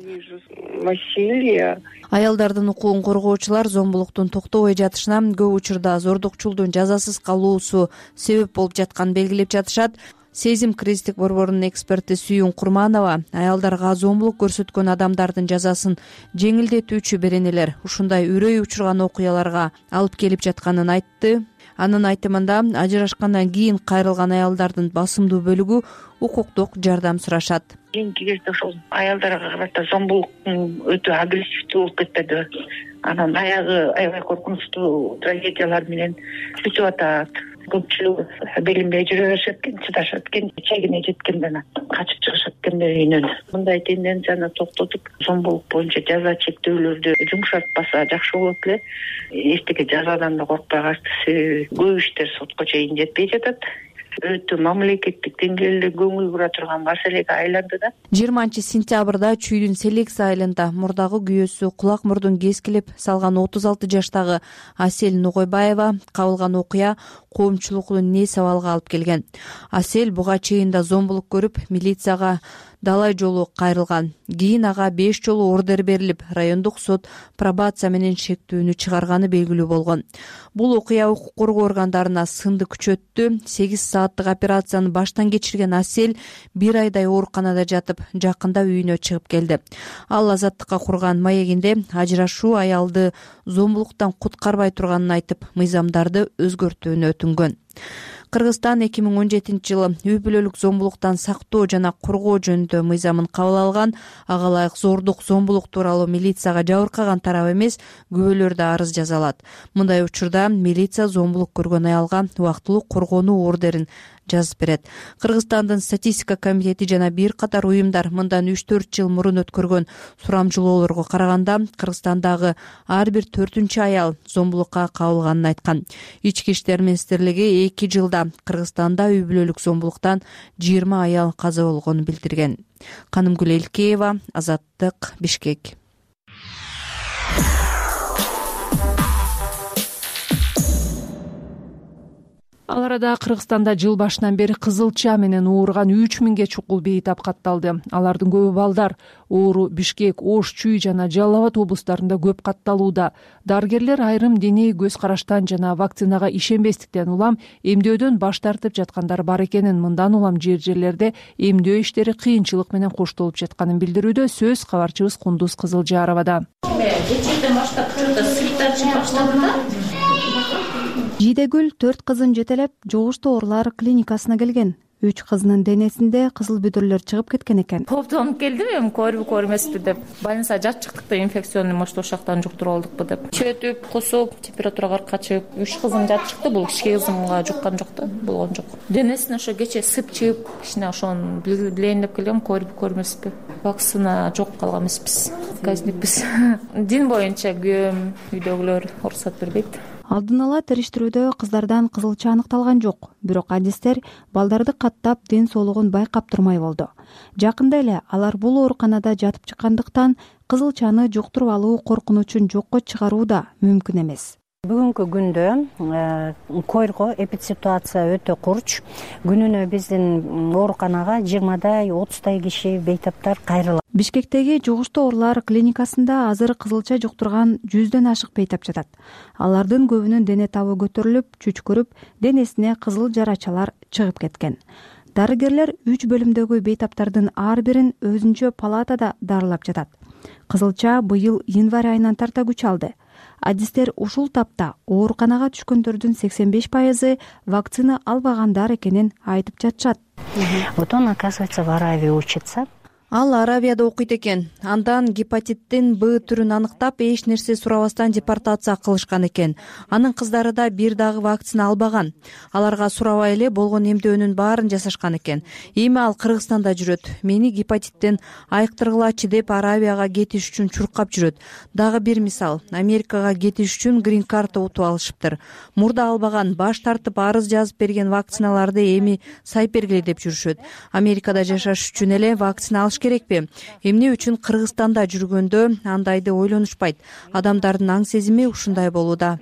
Аялдардын укугун коргоочулар зомбулуктун токтобой жатышына көп учурда зордукчулдун жазасыз калуусу себеп болуп жатканын белгилеп жатышат. Сезим кризистик борборунун эксперти Сүйүн Курманова аялдарга зомбулук көрсөткөн адамдардын жазасын жеңилдетүүчү беренелер ушундай үрөй учурган окуяларга алып келип жатканын айтты. Анын айтымында, ажырашкандан кийин кайрылган аялдардын басымдуу бөлүгү укуктук жардам сурашат. Кийинки кезде ошол аялдарга карата зомбулук өтө агрессивдүү болуп кетти. Анан аягы аябай коркунучтуу трагедиялар менен бүтүп атат. Көпчүлүгү белинбей жүрө беришет экен, чыдашат экен, чегине жеткенде качып чыгышат экен үйүнөн. Мындай тенденцияны токтотуп, зомбулук боюнча жаза чектөөлөрдү жумшартпаса жакшы болот эле. Эчтеке жазадан да коркпой калышты, себеби көп иштер сотко чейин жетпей жатат. Өтө мамлекеттик деңгээлде көңүл бура турган маселеге айланды да. жыйырманчы сентябрда Чүйдүн Селекс айылында мурдагы күйөөсү кулак мурдун кескилеп салган отуз алты жаштагы Асель Нугойбаева кабылган окуя коомчулуктун не сабалга алып келген. Асель буга чейин да зомбулук көрүп, милицияга далай жолу кайрылган. Кийин ага беш жолу ордер берилип, райондук сот пробация менен шектүүнү чыгарганы белгилүү болгон. Бул окуя укук коргоо органдарына сынды күчөттү. сегиз сааттык операцияны баштан кечирген Асель бир айдай ооруканада жатып, жакында үйүнө чыгып келди. Ал азаттыкка курган маегинде ажырашуу аялды зомбулуктан куткарбай турганын айтып, мыйзамдарды өзгөртүүнү өтүнгөн. Кыргызстан эки миң он жетинчи жылы үй бүлөлүк зомбулуктан сактоо жана коргоо жөнүндө мыйзамын кабыл алган. Ага ылайык зордук, зомбулук тууралуу милицияга жабыркаган тарап эмес, күбөлөр да арыз жаза алат. Мындай учурда милиция зомбулук көргөн аялга убактылуу коргонуу ордерин жазып берет. Кыргызстандын статистика комитети жана бир катар уюмдар мындан үч төрт жыл мурун өткөргөн сурамжылоолорго караганда Кыргызстандагы ар бир төртүнчү аял зомбулукка кабылганын айткан. Ички иштер министрлиги эки жылда Кыргызстанда үй бүлөлүк зомбулуктан жыйырма аял каза болгонун билдирген. Канымгүл Элкеева, Азаттык, Бишкек. Ал арада Кыргызстанда жыл башынан бери кызылча менен ооруган үч миңге чукул бейтап катталды. Алардын көбү балдар. Оору Бишкек, Ош, Чүй жана Жалал Абад облустарында көп катталууда. Дарыгерлер айрым диний көз караштан жана вакцинага ишенбестиктен улам эмдөөдөн баш тартып жаткандар бар экенин, мындан улам жер жерлерде эмдөө иштери кыйынчылык менен коштолуп жатканын билдирүүдө сөз кабарчыбыз Кундуз Кызылжаровада. Кечээден баштап сыйктар баштады да. Жидегүл төрт кызын жетелеп жугуштуу оорулар клиникасына келген. Үч кызынын денесинде кызыл бүдүрлөр чыгып кеткен экен. Топтонуп келдим, эми көрбү көрмеспи деп. Больницага жатчыктык да инфекционный, может, ошактан жуктуруп алдыкпы деп. Чөтүп, кусуп, температурага качып, үч кызым жатчыкты, бул кички кызымга жуккан жок да, болгон жок. Денесине ошо кечээ сып чыгып, кичине ошону билейин деп келгем, көрбү көрмеспи. Вакцина жок калган эмеспиз. Газникпиз. Дин боюнча күйөөм, үйдөгүлөр уруксат бербейт. Алдын ала териштирүүдө кыздардан кызылча аныкталган жок, бирок адистер балдарды каттап ден соолугун байкап турмай болду. Жакында эле алар бул ооруканада жатып чыккандыктан кызылчаны жуктуруп алуу коркунучун жокко чыгаруу да мүмкүн эмес. Бүгүнкү күндө койрго эпидситуация өтө курч. Күнүнө биздин ооруканага жыйырмадай, отуздай киши бейтаптар кайрылат. Бишкектеги жугуштуу оорулар клиникасында азыр кызылча жуктурган жүздөн ашык бейтап жатат. Алардын көбүнүн дене табы көтөрүлүп, чүчкүрүп, денесине кызыл жарачалар чыгып кеткен. Дарыгерлер үч бөлүмдөгү бейтаптардын ар бирин өзүнчө палатада дарылап жатат. Кызылча быйыл январь айынан тарта күч алды. Адистер ушул тапта ооруканага түшкөндөрдүн сексен беш пайызы вакцина албагандар экенин айтып жатышат. Вот он, оказывается, в Аравии учится. Ал Аравияда окуйт экен. Андан гепатиттин Б түрүн аныктап, эч нерсе сурабастан депортация кылышкан экен. Анын кыздары да бир дагы вакцина албаган. Аларга сурабай эле болгон эмдөөнүн баарын жасашкан экен. Эми ал Кыргызстанда жүрөт. Мени гепатиттен айыктыргылачы деп Аравияга кетиш үчүн чуркап жүрөт. Дагы бир мисал, Америкага кетиш үчүн грин карта утуп алышыптыр. Мурда албаган, баш тартып арыз жазып берген вакциналарды эми сайып бергиле деп жүрүшөт. Америкада жашаш үчүн эле вакцина алыш керекпи? Эмне үчүн Кыргызстанда жүргөндө андайды ойлонушпайт? Адамдардын аң сезими ушундай болууда.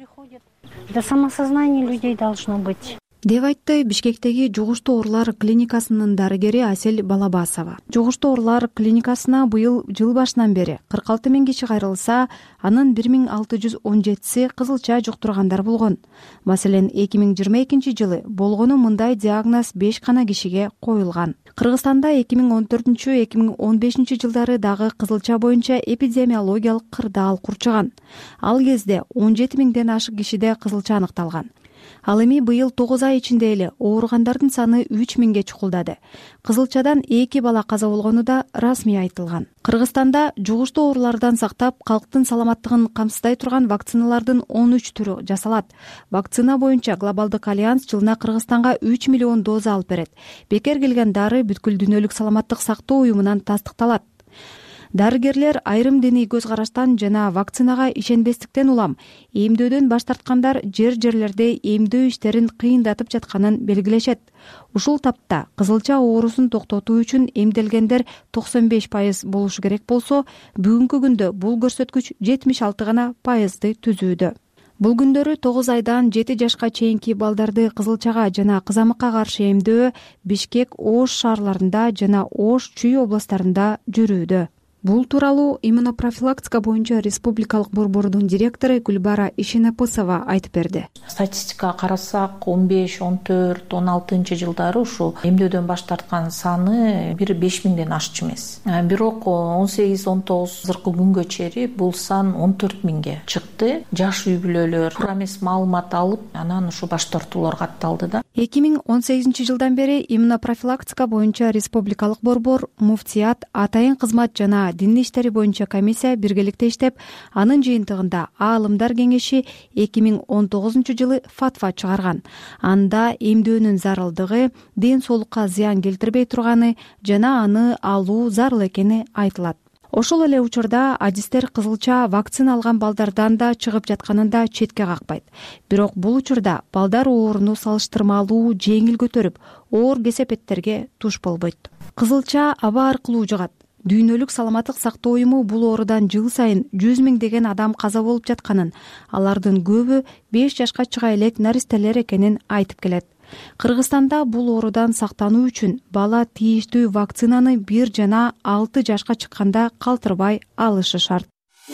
Да самосознание людей должно быть. Деп айтты Бишкектеги жугуштуу оорулар клиникасынын дарыгери Асель Балабасова. Жугуштуу оорулар клиникасына быйыл жыл башынан бери кырк алты миң киши кайрылса, анын бир миң алты жүз он жетиси кызылча жуктургандар болгон. Маселен, эки миң жыйырма экинчи жылы болгону мындай диагноз беш гана кишиге коюлган. Кыргызстанда эки миң он төртүнчү эки миң он бешинчи жылдары дагы кызылча боюнча эпидемиологиялык кырдаал курчаган. Ал кезде он жети миңден ашык кишиде кызылча аныкталган. Ал эми быйыл тогуз ай ичинде эле ооругандардын саны үч миңге чукулдады. Кызылчадан эки бала каза болгону да расмий айтылган. Кыргызстанда жугуштуу оорулардан сактап, калктын саламаттыгын камсыздай турган вакциналардын он үч түрү жасалат. Вакцина боюнча глобалдык альянс жылына Кыргызстанга үч миллион доза алып берет. Бекер келген дары бүткүл дүйнөлүк саламаттык сактоо уюмунан тастыкталат. Дарыгерлер айрым диний көз караштан жана вакцинага ишенбестиктен улам эмдөөдөн баш тарткандар жер жерлерде эмдөө иштерин кыйындатып жатканын белгилешет. Ушул тапта кызылча оорусун токтотуу үчүн эмделгендер токсон беш пайыз болушу керек болсо, бүгүнкү күндө бул көрсөткүч жетимиш алты гана пайызды түзүүдө. Бул күндөрү тогуз айдан жети жашка чейинки балдарды кызылчага жана кызамыкка каршы эмдөө Бишкек, Ош шаарларында жана Ош, Чүй областарында жүрүүдө. Бул тууралуу иммунопрофилактика боюнча республикалык борбордун директору Гүлбара Ишенапысова айтып берди. Статистикага карасак, он беш, он төрт, он алтынчы жылдары ушу эмдөөдөн баш тарткан саны бир беш миңден ашчу эмес. Бирок он сегиз, он тогуз азыркы күнгө чейин бул сан он төрт миңге чыкты. Жаш үй бүлөлөр туура эмес маалымат алып, анан ушу баш тартуулар катталды да. эки миң он сегизинчи жылдан бери иммунопрофилактика боюнча республикалык борбор, муфтият, атайын кызмат жана диний иштери боюнча комиссия биргеликте иштеп, анын жыйынтыгында Аалымдар кеңеши эки миң он тогузунчу жылы фатва чыгарган. Анда эмдөөнүн зарылдыгы, ден соолукка зыян келтирбей турганы жана аны алуу зарыл экени айтылат. Ошол эле учурда адистер кызылча вакцина алган балдардан да чыгып жатканын да четке какпайт. Бирок бул учурда балдар ооруну салыштырмалуу жеңил көтөрүп, оор кесепеттерге туш болбойт. Кызылча аба аркылуу жугат. Дүйнөлүк саламаттык сактоо уюму бул оорудан жыл сайын жүз миңдеген адам каза болуп жатканын, алардын көбү беш жашка чыга элек наристелер экенин айтып келет. Кыргызстанда бул оорудан сактануу үчүн бала тийиштүү вакцинаны бир жана алты жашка чыкканда калтырбай алышы шарт.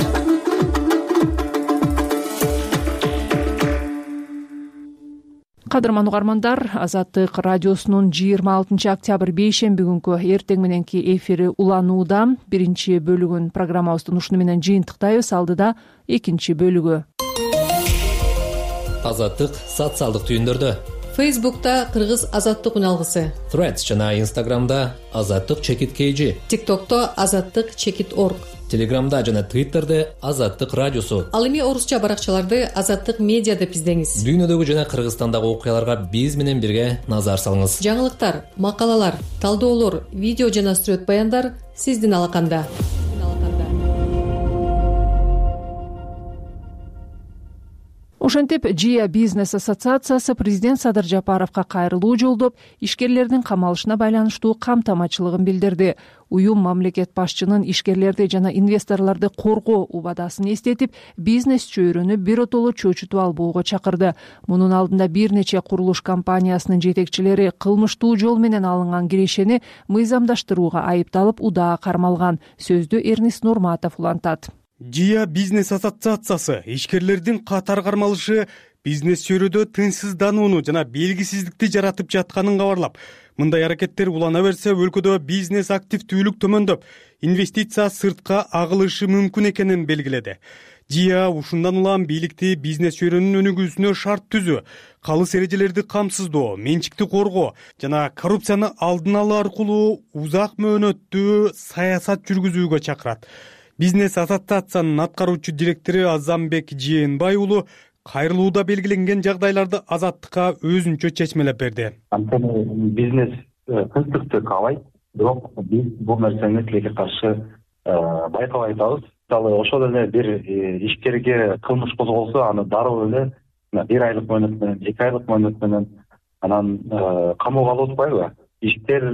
Кадырман угармандар, Азаттык радиосунун жыйырма алтынчы октябрь бейшемби күнкү эртең мененки эфири уланууда. Биринчи бөлүгүн программабыздын ушуну менен жыйынтыктайбыз. Алдыда экинчи бөлүгү. Азаттык социалдык түйүндөрдө. Фейсбукта Кыргыз азаттык үналгысы. Threads жана Инстаграмда Азаттык чекит kg. ТикТокто Азаттык чекит орг. Телеграмда жана Твиттерде Азаттык радиосу. Ал эми орусча баракчаларды Азаттык медиа деп издеңиз. Дүйнөдөгү жана Кыргызстандагы окуяларга биз менен бирге назар салыңыз. Жаңылыктар, макалалар, талдоолор, видео жана сүрөт баяндар сиздин алаканда. Ошентип, Жия бизнес ассоциациясы президент Садыр Жапаровго кайрылуу жолдоп, ишкерлердин камалышына байланыштуу камтамачылыгын билдирди. Уюм мамлекет башчынын ишкерлерди жана инвесторлорду коргоо убадасын эстетип, бизнес чөйрөнү биротоло чөчүтүп албоого чакырды. Мунун алдында бир нече курулуш компаниясынын жетекчилери кылмыштуу жол менен алынган кирешени мыйзамдаштырууга айыпталып, удаа кармалган. Сөздү Эрнис Нурматов улантат. Жия бизнес ассоциациясы ишкерлердин катар кармалышы бизнес чөйрөдө тынчсызданууну жана белгисиздикти жаратып жатканын кабарлап, мындай аракеттер улана берсе өлкөдө бизнес активдүүлүк төмөндөп, инвестиция сыртка агылышы мүмкүн экенин белгиледи. Жия ушундан улам бийликти бизнес чөйрөнүн өнүгүүсүнө шарт түзүү, калыс эрежелерди камсыздоо, менчикти коргоо жана коррупцияны алдын алуу аркылуу узак мөөнөттүү саясат жүргүзүүгө чакырат. Бизнес ассоциациянын аткаруучу директору Азамбек Жээнбай уулу кайрылууда белгиленген жагдайларды Азаттыкка өзүнчө чечмелеп берди. Анткени бизнес тынчтыкты каалайт, бирок биз бул нерсени тилекке каршы байкабай атабыз. Мисалы, ошол эле бир ишкерге кылмыш козголсо, аны дароо эле бир айлык мөөнөт менен, эки айлык мөөнөт менен анан камоого алып атпайбы? Ишкер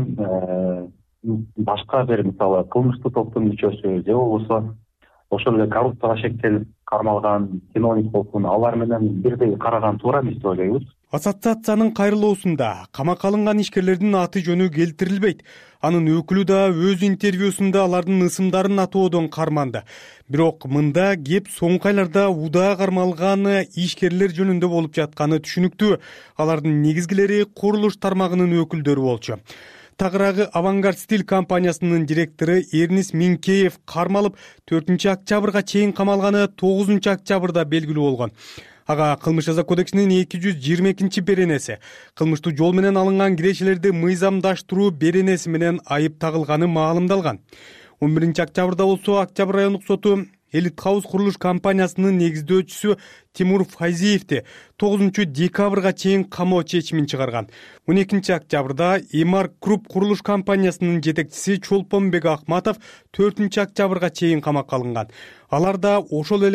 менен башка бир мисалы кылмыштуу топтун мүчөсү же болбосо ошол эле коррупцияга шектелип кармалган чиновник болсун, алар менен бирдей караган туура эмес деп ойлойбуз. Ассоциациянын кайрылуусунда камакка алынган ишкерлердин аты жөнү келтирилбейт. Анын өкүлү да өз интервьюсунда алардын ысымдарын атоодон карманды. Бирок мында кеп соңку айларда удаа кармалган ишкерлер жөнүндө болуп жатканы түшүнүктүү. Алардын негизгилери курулуш тармагынын өкүлдөрү болчу. Тагыраагы Авангард Стиль компаниясынын директору Эрнис Минкеев кармалып, төртүнчү октябрга чейин камалганы тогузунчу октябрда белгилүү болгон. Ага кылмыш жаза кодексинин эки жүз жыйырма экинчи беренеси кылмыштуу жол менен алынган кирешелерди мыйзамдаштыруу беренеси менен айып тагылганы маалымдалган. он биринчи октябрда болсо Октябрь райондук соту Элит Хаус курулуш компаниясынын негиздөөчүсү Тимур Файзиевди тогузунчу декабрга чейин камоо чечимин чыгарган. он экинчи октябрда Эмар Круп курулуш компаниясынын жетекчиси Чолпонбек Акматов төртүнчү октябрга чейин камакка алынган. Алар да ошол эле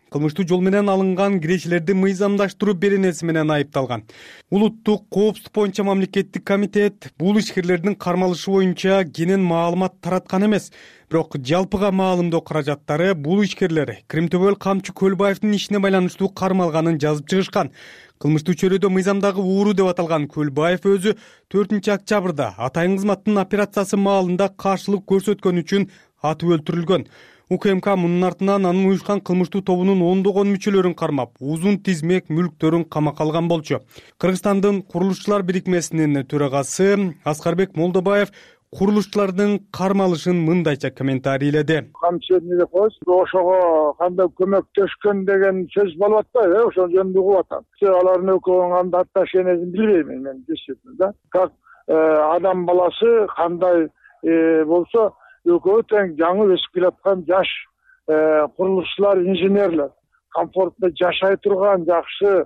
кылмыштуу жол менен алынган кирешелерди мыйзамдаштыруу беренеси менен айыпталган. Улуттук коопсуздук боюнча мамлекеттик комитет бул ишкерлердин кармалышы боюнча кенен маалымат тараткан эмес. Бирок жалпыга маалымдоо каражаттары бул ишкерлер Кримтөбөл Камчы Көлбаевдин ишине байланыштуу кармалганын жазып чыгышкан. Кылмыштуу чөйрөдө мыйзамдагы ууру деп аталган Көлбаев өзү төртүнчү октябрда Атайын кызматтын операциясы маалында каршылык көрсөткөн үчүн атып өлтүрүлгөн. УКМК мунун артынан анын уюшкан кылмыштуу тобунун ондогон мүчөлөрүн кармап, узун тизмек мүлктөрүн камакка алган болчу. Кыргызстандын курулушчулар бирикмесинин төрагасы Аскарбек Молдобаев курулушчулардын кармалышын мындайча комментарийледи. Камчы эмне деп коесуз, ошого кандай көмөктөшкөн деген сөз болуп атпайбы, ошол жөнүндө угуп атам. Алардын экөөнүн кандай отношениясын билбейм мен, действительно да. Как адам баласы кандай болсо, экөө тең жаңы өсүп келаткан жаш курулушчулар, инженерлер, комфортто жашай турган жакшы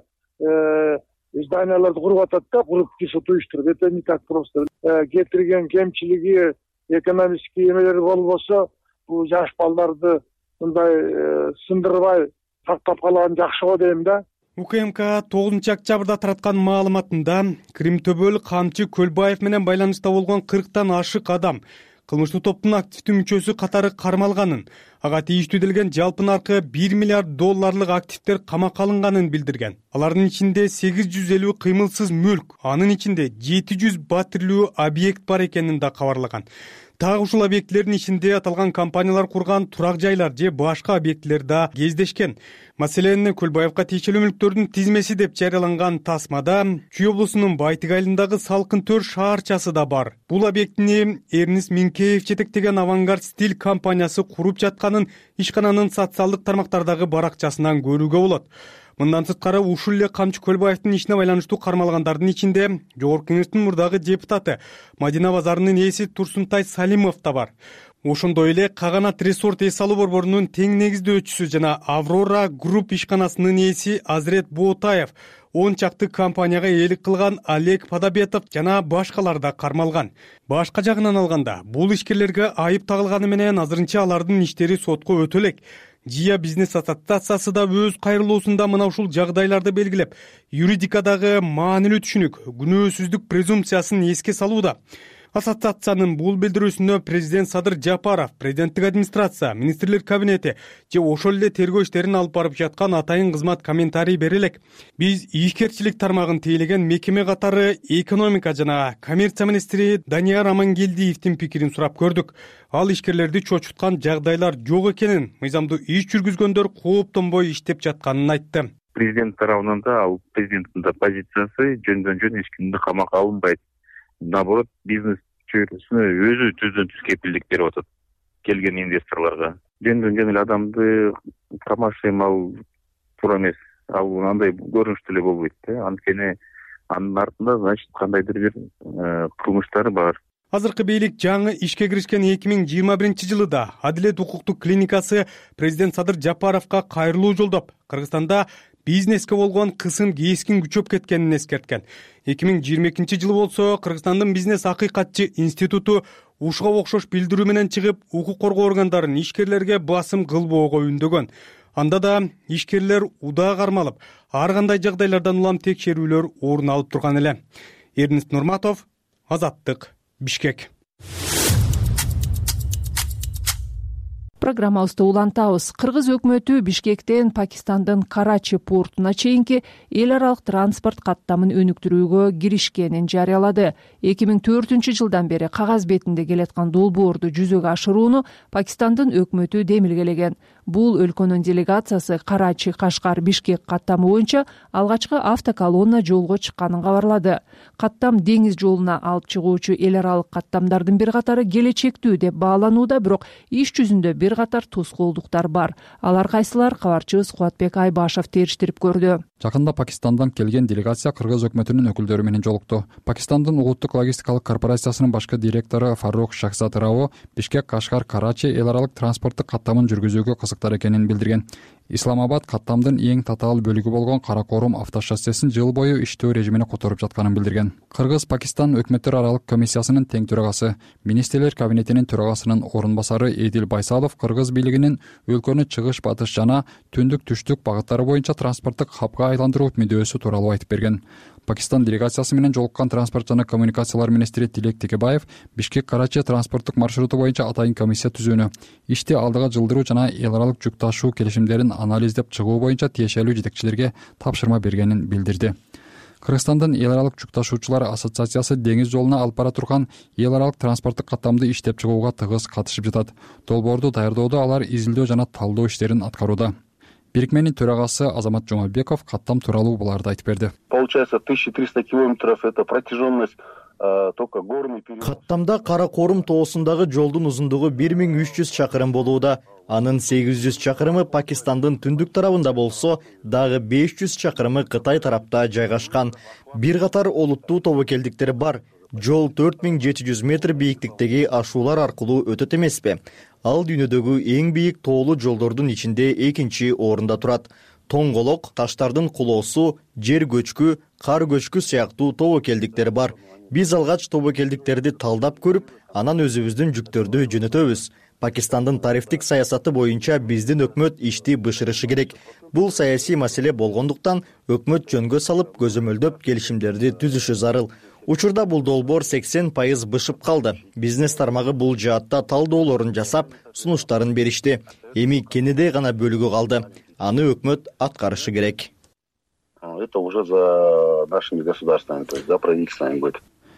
зданияларды куруп атат да, куруп киши уюштуруп. Это не так просто. Кетирген кемчилиги, экономический эмелери болбосо, бул жаш балдарды мындай сындырбай сактап калган жакшы го дейм да. УКМК тогузунчу октябрда тараткан маалыматында Кримтөбөл Камчы Көлбаев менен байланышта болгон кырктан ашык адам кылмыштуу топтун активдүү мүчөсү катары кармалганын, ага тийиштүү делген жалпы наркы бир миллиард долларлык активдер камакка алынганын билдирген. Алардын ичинде сегиз жүз элүү кыймылсыз мүлк, анын ичинде жети жүз батирлүү объект бар экенин да кабарлаган. Дагы ушул объектилердин ичинде аталган компаниялар курган турак жайлар же башка объектилер да кездешкен. Маселен, Көлбаевка тиешелүү мүлктөрдүн тизмеси деп жарыяланган тасмада Чүй облусунун Байтык айылындагы Салкын төр шаарчасы да бар. Бул объектини Эрнис Минкеев жетектеген Авангард Стиль компаниясы куруп жатканын ишкананын социалдык тармактардагы баракчасынан көрүүгө болот. Мындан сырткары ушул эле Камчы Көлбаевдин ишине байланыштуу кармалгандардын ичинде Жогорку Кеңештин мурдагы депутаты Мадина базарынын ээси Турсунтай Салимов да бар. Ошондой эле Каганат Ресорт эс алуу борборунун тең негиздөөчүсү жана Аврора Групп ишканасынын ээси Азрет Боотаев, он чакты компанияга ээлик кылган Олег Подобетов жана башкалар да кармалган. Башка жагынан алганда, бул ишкерлерге айып тагылганы менен азырынча алардын иштери сотко өтө элек. Жия бизнес ассоциациясы да өз кайрылуусунда мына ушул жагдайларды белгилеп, юридикадагы маанилүү түшүнүк, күнөөсүздүк презумпциясын эске салууда. Ассоциациянын бул билдирүүсүнө президент Садыр Жапаров, президенттик администрация, министрлер кабинети же ошол эле тергөө иштерин алып барып жаткан Атайын кызмат комментарий бере элек. Биз ишкерчилик тармагын тейлеген мекеме катары экономика жана коммерция министри Данияр Амангелдиевдин пикирин сурап көрдүк. Ал ишкерлерди чочуткан жагдайлар жок экенин, мыйзамдуу иш жүргүзгөндөр кооптонбой иштеп жатканын айтты. Президент тарабынан да, ал президенттин да позициясы жөндөн жөн эч кимди камакка алынбайт. Наоборот, бизнес чөйрөсүнө өзү түздөн түз кепилдик берип атат келген инвесторлорго. Жөндөн жөн эле адамды кармашайм, ал туура эмес. Ал андай көрүнүштүү эле болбойт да. Анткени анын артында, значит, кандайдыр бир кылмыштары бар. Азыркы бийлик жаңы ишке киришкен эки миң жыйырма биринчи жылыда Адилет укуктук клиникасы президент Садыр Жапаровго кайрылуу жолдоп, Кыргызстанда бизнеске болгон кысым кескин күчөп кеткенин эскерткен. эки миң жыйырма экинчи жылы болсо Кыргызстандын бизнес акыйкатчы институту ушуга окшош билдирүү менен чыгып, укук коргоо органдарын ишкерлерге басым кылбоого үндөгөн. Анда да ишкерлер удаа кармалып, ар кандай жагдайлардан улам текшерүүлөр орун алып турган эле. Эрнис Нурматов, Азаттык, Бишкек. Программабызды улантабыз. Кыргыз өкмөтү Бишкектен Пакистандын Карачи портуна чейинки эл аралык транспорт каттамын өнүктүрүүгө киришкенин жарыялады. эки миң төртүнчү жылдан бери кагаз бетинде келаткан долбоорду жүзөгө ашырууну Пакистандын өкмөтү демилгелеген. Бул өлкөнүн делегациясы Карачи, Кашкар, Бишкек каттамы боюнча алгачкы автоколонна жолго чыкканын кабарлады. Каттам деңиз жолуна алып чыгуучу эл аралык каттамдардын бир катары келечектүү деп бааланууда, бирок иш жүзүндө бир катар тоскоолдуктар бар. Алар кайсылар? Кабарчыбыз Кубатбек Айбашев териштирип көрдү. Жакында Пакистандан келген делегация Кыргыз өкмөтүнүн өкүлдөрү менен жолукту. Пакистандын улуттук логистикалык корпорациясынын башкы директору Фарук Шахзат Рао Бишкек, Кашкар, Карачи эл аралык транспорттук каттамын жүргүзүүгө кызыктар экенин билдирген. Исламабад каттамдын эң татаал бөлүгү болгон Каракорум автошоссесин жыл бою иштөө режимине которуп жатканын билдирген. Кыргыз-Пакистан өкмөттөр аралык комиссиясынын тең төрагасы, министрлер кабинетинин төрагасынын орун басары Эдил Байсалов кыргыз бийлигинин өлкөнү чыгыш, батыш жана түндүк, түштүк багыттары боюнча транспорттук хабга айландыруу мүдөөсү тууралуу айтып берген. Пакистан делегациясы менен жолуккан транспорт жана коммуникациялар министри Тилек Текебаев Бишкек-Карачи транспорттук маршруту боюнча атайын комиссия түзүүнү, ишти алдыга жылдыруу жана эл аралык жүк ташуу келишимдерин анализдеп чыгуу боюнча тиешелүү жетекчилерге тапшырма бергенин билдирди. Кыргызстандын эл аралык жүк ташуучулар ассоциациясы деңиз жолуна алып бара турган эл аралык транспорттук каттамды иштеп чыгууга тыгыз катышып жатат. Долбоорду даярдоодо алар изилдөө жана талдоо иштерин аткарууда. Бирикменин төрагасы Азамат Жумабеков каттам тууралуу буларды айтып берди. Получается тысяча триста километров это протяженность только горный перевоз. Каттамда Каракорум тоосундагы жолдун узундугу бир миң үч жүз чакырым болууда. Анын сегиз жүз чакырымы Пакистандын түндүк тарабында болсо, дагы беш жүз чакырымы Кытай тарапта жайгашкан. Бир катар олуттуу тобокелдиктер бар. Жол төрт миң жети жүз метр бийиктиктеги ашуулар аркылуу өтөт эмеспи? Ал дүйнөдөгү эң бийик тоолуу жолдордун ичинде экинчи орунда турат. Тоңголок, таштардын кулоосу, жер көчкү, кар көчкү сыяктуу тобокелдиктер бар. Биз алгач тобокелдиктерди талдап көрүп, анан өзүбүздүн жүктөрдү жөнөтөбүз. Пакистандын тарифтик саясаты боюнча биздин өкмөт ишти бышырышы керек. Бул саясий маселе болгондуктан өкмөт жөнгө салып, көзөмөлдөп келишимдерди түзүшү зарыл. Учурда бул долбоор сексен пайыз бышып калды. Бизнес тармагы бул жаатта талдоолорун жасап, сунуштарын беришти. Эми кенедей гана бөлүгү калды. Аны өкмөт аткарышы керек. Это уже за нашими государствами, то есть за правительствами будет.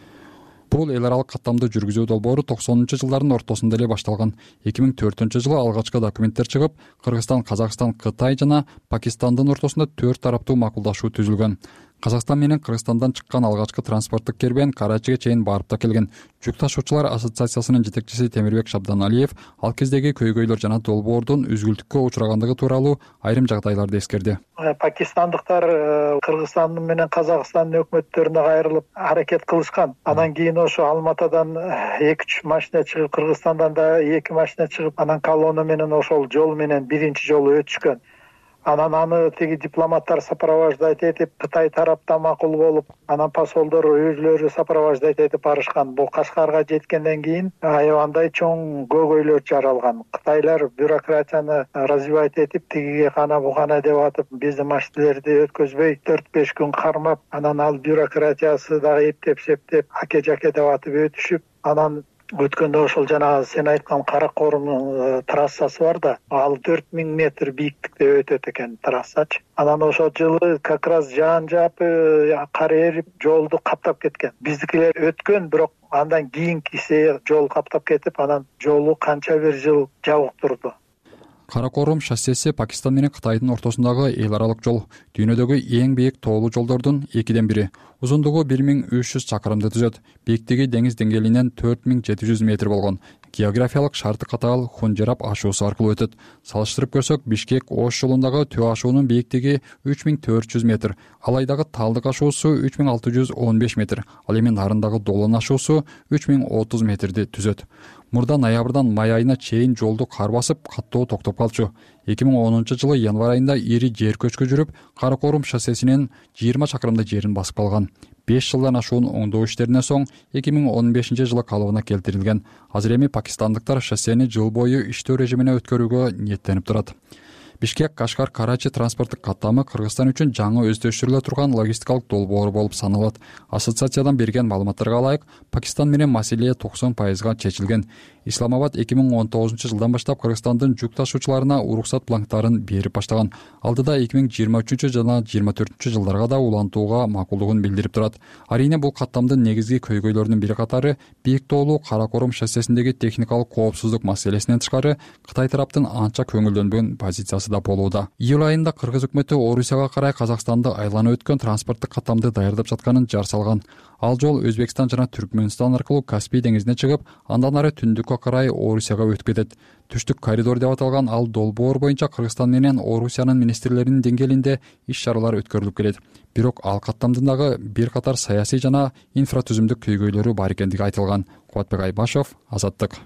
Бул эл аралык каттамды жүргүзүү долбоору токсонунчу жылдардын ортосунда эле башталган. эки миң төртүнчү жылы алгачкы документтер чыгып, Кыргызстан, Казакстан, Кытай жана Пакистандын ортосунда төрт тараптуу макулдашуу түзүлгөн. Казакстан менен Кыргызстандан чыккан алгачкы транспорттук кербен Карачиге чейин барып да келген. Жүк ташуучулар ассоциациясынын жетекчиси Темирбек Шабданалиев ал кездеги көйгөйлөр жана долбоордун үзгүлтүккө учурагандыгы тууралуу айрым жагдайларды эскерди. Пакистандыктар Кыргызстан менен Казакстандын өкмөттөрүнө кайрылып аракет кылышкан. Анан кийин ошо Алматадан эки үч машина чыгып, Кыргызстандан да эки машина чыгып, анан колонна менен ошол жол менен биринчи жолу өтүшкөн. Анан аны тиги дипломаттар сопровождать этип, Кытай тарапта макул болуп, анан посолдор өзлөрү сопровождать этип барышкан. Бул Кашкарга жеткенден кийин аябандай чоң көйгөйлөр жаралган. Кытайлар бюрократияны развивать этип, тигиге кана бугана деп атып, биздин машиналерди өткөзбөй төрт беш күн кармап, анан ал бюрократиясы дагы эптеп-септеп, аке-жаке деп атып өтүшүп, анан өткөндө ошол жана сен айткан Каракорумдун трассасы бар да, ал төрт миң метр бийиктикте өтөт экен трассачы. Анан ошол жылы как раз жаан жаап, кар эрип, жолду каптап кеткен. Биздикилер өткөн, бирок андан кийинкиси жол каптап кетип, анан жолу канча бир жыл жабык турду. Каракорум шоссеси Пакистан менен Кытайдын ортосундагы эл аралык жол. Дүйнөдөгү эң бийик тоолуу жолдордун экиден бири. Узундугу бир миң үч жүз чакырымды түзөт. Бийиктиги деңиз деңгээлинен төрт миң жети жүз метр болгон. Географиялык шарты катаал Хунжерап ашуусу аркылуу өтөт. Салыштырып көрсөк, Бишкек-Ош жолундагы Төө ашуунун бийиктиги үч миң төрт жүз метр. Алайдагы Талдык ашуусу үч миң алты жүз он беш метр. Ал эми нарындагы Долон ашуусу үч миң отуз метрди түзөт. Мурда ноябрдан май айына чейин жолду кар басып, каттоо токтоп калчу. эки миң онунчу жылы январь айында ири жер көчкү жүрүп, Каракорум шоссесинин жыйырма чакырымды жерин басып калган. беш жылдан ашуун оңдоо иштеринен соң эки миң он бешинчи жылы калыбына келтирилген. Азыр эми пакистандыктар шоссени жыл бою иштөө режимине өткөрүүгө ниеттенип турат. Бишкек-Кашкар-Карачи транспорттук каттамы Кыргызстан үчүн жаңы өздөштүрүлө турган логистикалык долбоор болуп саналат. Ассоциациядан берген маалыматтарга ылайык, Пакистан менен маселе токсон пайызга чечилген. Исламабад эки миң он тогузунчу жылдан баштап Кыргызстандын жүк ташуучуларына уруксат бланктарын берип баштаган. Алдыда эки миң жыйырма үчүнчү жана жыйырма төртүнчү жылдарга да улантууга макулдугун билдирип турат. Арийне бул каттамдын негизги көйгөйлөрүнүн бири катары бийик тоолуу Каракорум шоссесиндеги техникалык коопсуздук маселесинен тышкары Кытай тараптын анча көңүлдөнбөгөн позициясы да болууда. Июль айында Кыргыз өкмөтү Орусияга карай Казакстанды айланып өткөн транспорттук каттамды даярдап жатканын жар салган. Ал жол Өзбекстан жана Түркмөнстан аркылуу Каспий деңизине чыгып, андан ары түндүккө карай Орусияга өтүп кетет. Түштүк коридор деп аталган ал долбоор боюнча Кыргызстан менен Орусиянын министрлеринин деңгээлинде иш-чаралар өткөрүлүп келет. Бирок ал каттамдын дагы бир катар саясий жана инфратүзүмдүк көйгөйлөрү бар экендиги айтылган. Кубатбек Айбашев, Азаттык.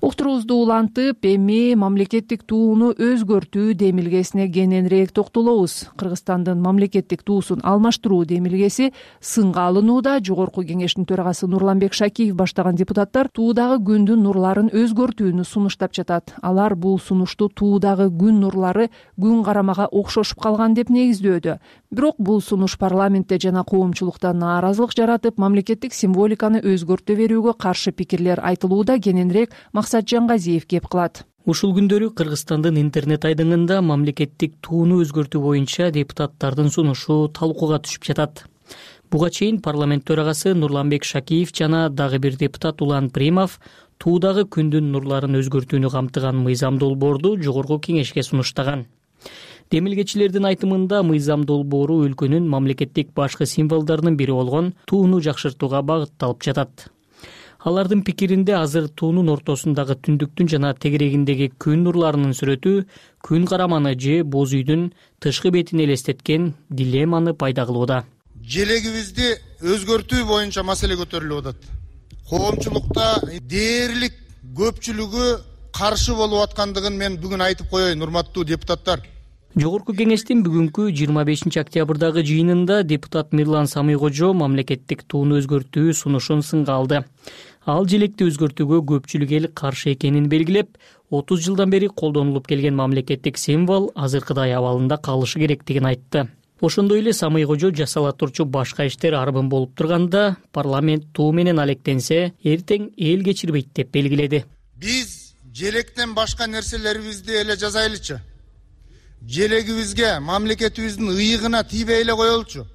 уктуруубузду улантып, эми мамлекеттик тууну өзгөртүү демилгесине кененирээк токтолобуз. Кыргызстандын мамлекеттик туусун алмаштыруу демилгеси сынга алынууда. Жогорку кеңештин төрагасы Нурланбек Шакиев баштаган депутаттар туудагы күндүн нурларын өзгөртүүнү сунуштап жатат. Алар бул сунушту туудагы күн нурлары күн карамага окшошуп калган деп негиздөөдө. Бирок бул сунуш парламентте жана коомчулукта нааразылык жаратып, мамлекеттик символиканы өзгөртө берүүгө каршы пикирлер айтылууда. Кененирээк Максат Жангазиев кеп кылат. Ушул күндөрү Кыргызстандын интернет айдыңында мамлекеттик тууну өзгөртүү боюнча депутаттардын сунушу талкууга түшүп жатат. Буга чейин парламент төрагасы Нурланбек Шакиев жана дагы бир депутат Улан Примов туудагы күндүн нурларын өзгөртүүнү камтыган мыйзам долбоорду жогорку кеңешке сунуштаган. Демилгечилердин айтымында мыйзам долбоору өлкөнүн мамлекеттик башкы символдорунун бири болгон тууну жакшыртууга багытталып жатат. Алардын пикиринде азыр туунун ортосундагы түндүктүн жана тегерегиндеги күн нурларынын сүрөтү күн караманы же боз үйдүн тышкы бетин элестеткен дилемманы пайда кылууда. Желегибизди өзгөртүү боюнча маселе көтөрүлүп атат. Коомчулукта дээрлик көпчүлүгү каршы болуп аткандыгын мен бүгүн айтып коеюн, урматтуу депутаттар. Жогорку кеңештин бүгүнкү жыйырма бешинчи октябрдагы жыйынында депутат Мирлан Самыйкожо мамлекеттик тууну өзгөртүү сунушун сынга алды. Ал желекти өзгөртүүгө көпчүлүк эл каршы экенин белгилеп, отуз жылдан бери колдонулуп келген мамлекеттик символ азыркыдай абалында калышы керектигин айтты. Ошондой эле Самыйкожо жасала турчу башка иштер арбын болуп турганда парламент туу менен алектенсе, эртең эл кечирбейт деп белгиледи. Биз желектен башка нерселерибизди эле жазайлычы. Желегибизге, мамлекетибиздин ыйыгына тийбей эле коелучу.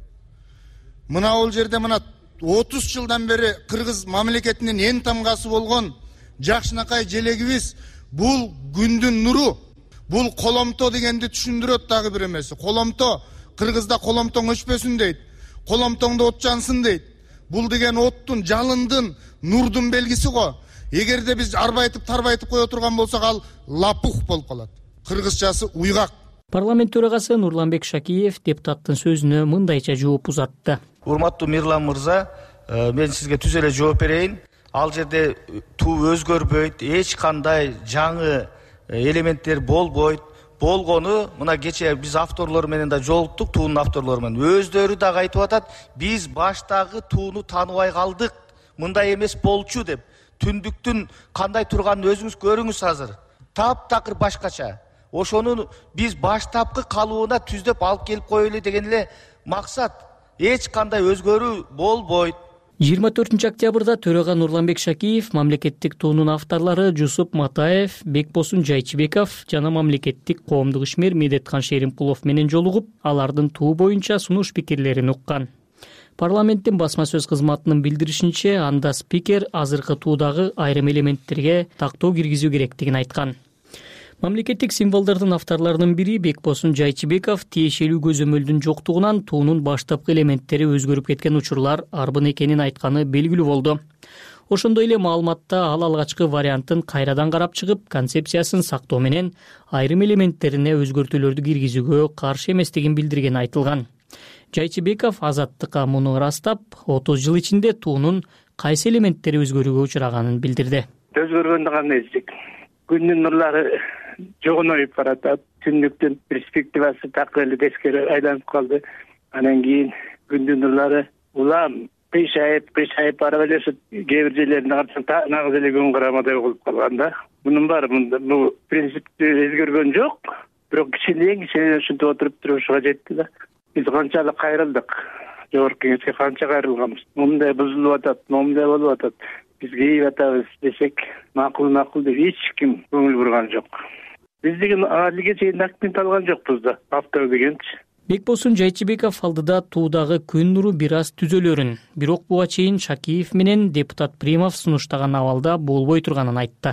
Мына бул жерде мына отуз жылдан бери кыргыз мамлекетинин эң тамгасы болгон жакшынакай желегибиз бул күндүн нуру, бул коломто дегенди түшүндүрөт дагы бир эмеси. Коломто, кыргызда коломтоң өчпөсүн дейт. Коломтоңдо от жансын дейт. Бул деген оттун, жалындын, нурдун белгиси го. Эгерде биз арбайтып, тарбайтып кое турган болсок, ал лапух болуп калат. Кыргызчасы уйгак. Парламент төрагасы Нурланбек Шакиев депутаттын сөзүнө мындайча жооп узатты. Урматтуу Мирлан мырза, мен сизге түз эле жооп берейин. Ал жерде туу өзгөрбөйт, эч кандай жаңы элементтер болбойт. Болгону мына кечээ биз авторлор менен да жолуктук, туунун авторлору менен. Өздөрү дагы айтып атат, биз баштагы тууну тааныбай калдык. Мындай эмес болчу деп. Түндүктүн кандай турганын өзүңүз көрүңүз азыр. Таптакыр башкача. Ошону биз баштапкы калыбына түздөп алып келип коелу деген эле максат. Эч кандай өзгөрүү болбойт. жыйырма төртүнчү октябрда төрага Нурланбек Шакиев, мамлекеттик туунун авторлору Жусуп Матаев, Бекбосун Жайчыбеков жана мамлекеттик коомдук ишмер Медеткан Шеримкулов менен жолугуп, алардын туу боюнча сунуш пикирлерин уккан. Парламенттин басма сөз кызматынын билдиришинче, анда спикер азыркы туудагы айрым элементтерге тактоо киргизүү керектигин айткан. Мамлекеттик символдордун авторлорунун бири Бекбосун Жайчыбеков тиешелүү көзөмөлдүн жоктугунан туунун баштапкы элементтери өзгөрүп кеткен учурлар арбын экенин айтканы белгилүү болду. Ошондой эле маалыматта ал алгачкы вариантын кайрадан карап чыгып, концепциясын сактоо менен айрым элементтерине өзгөртүүлөрдү киргизүүгө каршы эместигин билдиргени айтылган. Жайчыбеков Азаттыкка муну ырастап, отуз жыл ичинде туунун кайсы элементтери өзгөрүүгө учраганын билдирди. Өзгөргөндү кандай десек, күндүн нурлары жогоноюп баратат, түндүктүн перспективасы такыр эле тескери айланып калды. Анан кийин күндүн нурлары улам кыйшайып, кыйшайып барып эле кээ бир жерлеринде карасаң нагыз эле күн карамадай болуп калган да. Мунун баары бул принципти өзгөргөн жок, бирок кичинекей кичинекей ушинтип отуруп турушуга жетти да. Биз канчалык кайрылдык, жогорку кеңешке канча кайрылганбыз. Момундай бузулуп атат, момундай болуп атат. Биз кейип атабыз десек, макул макул деп эч ким көңүл бурган жок. Биз деген алиге чейин документ алган жокпуз да, автор дегенчи. Бекбосун Жайчыбеков алдыда туудагы күн нуру бир аз түзөлөрүн, бирок буга чейин Шакиев менен депутат Примов сунуштаган абалда болбой турганын айтты.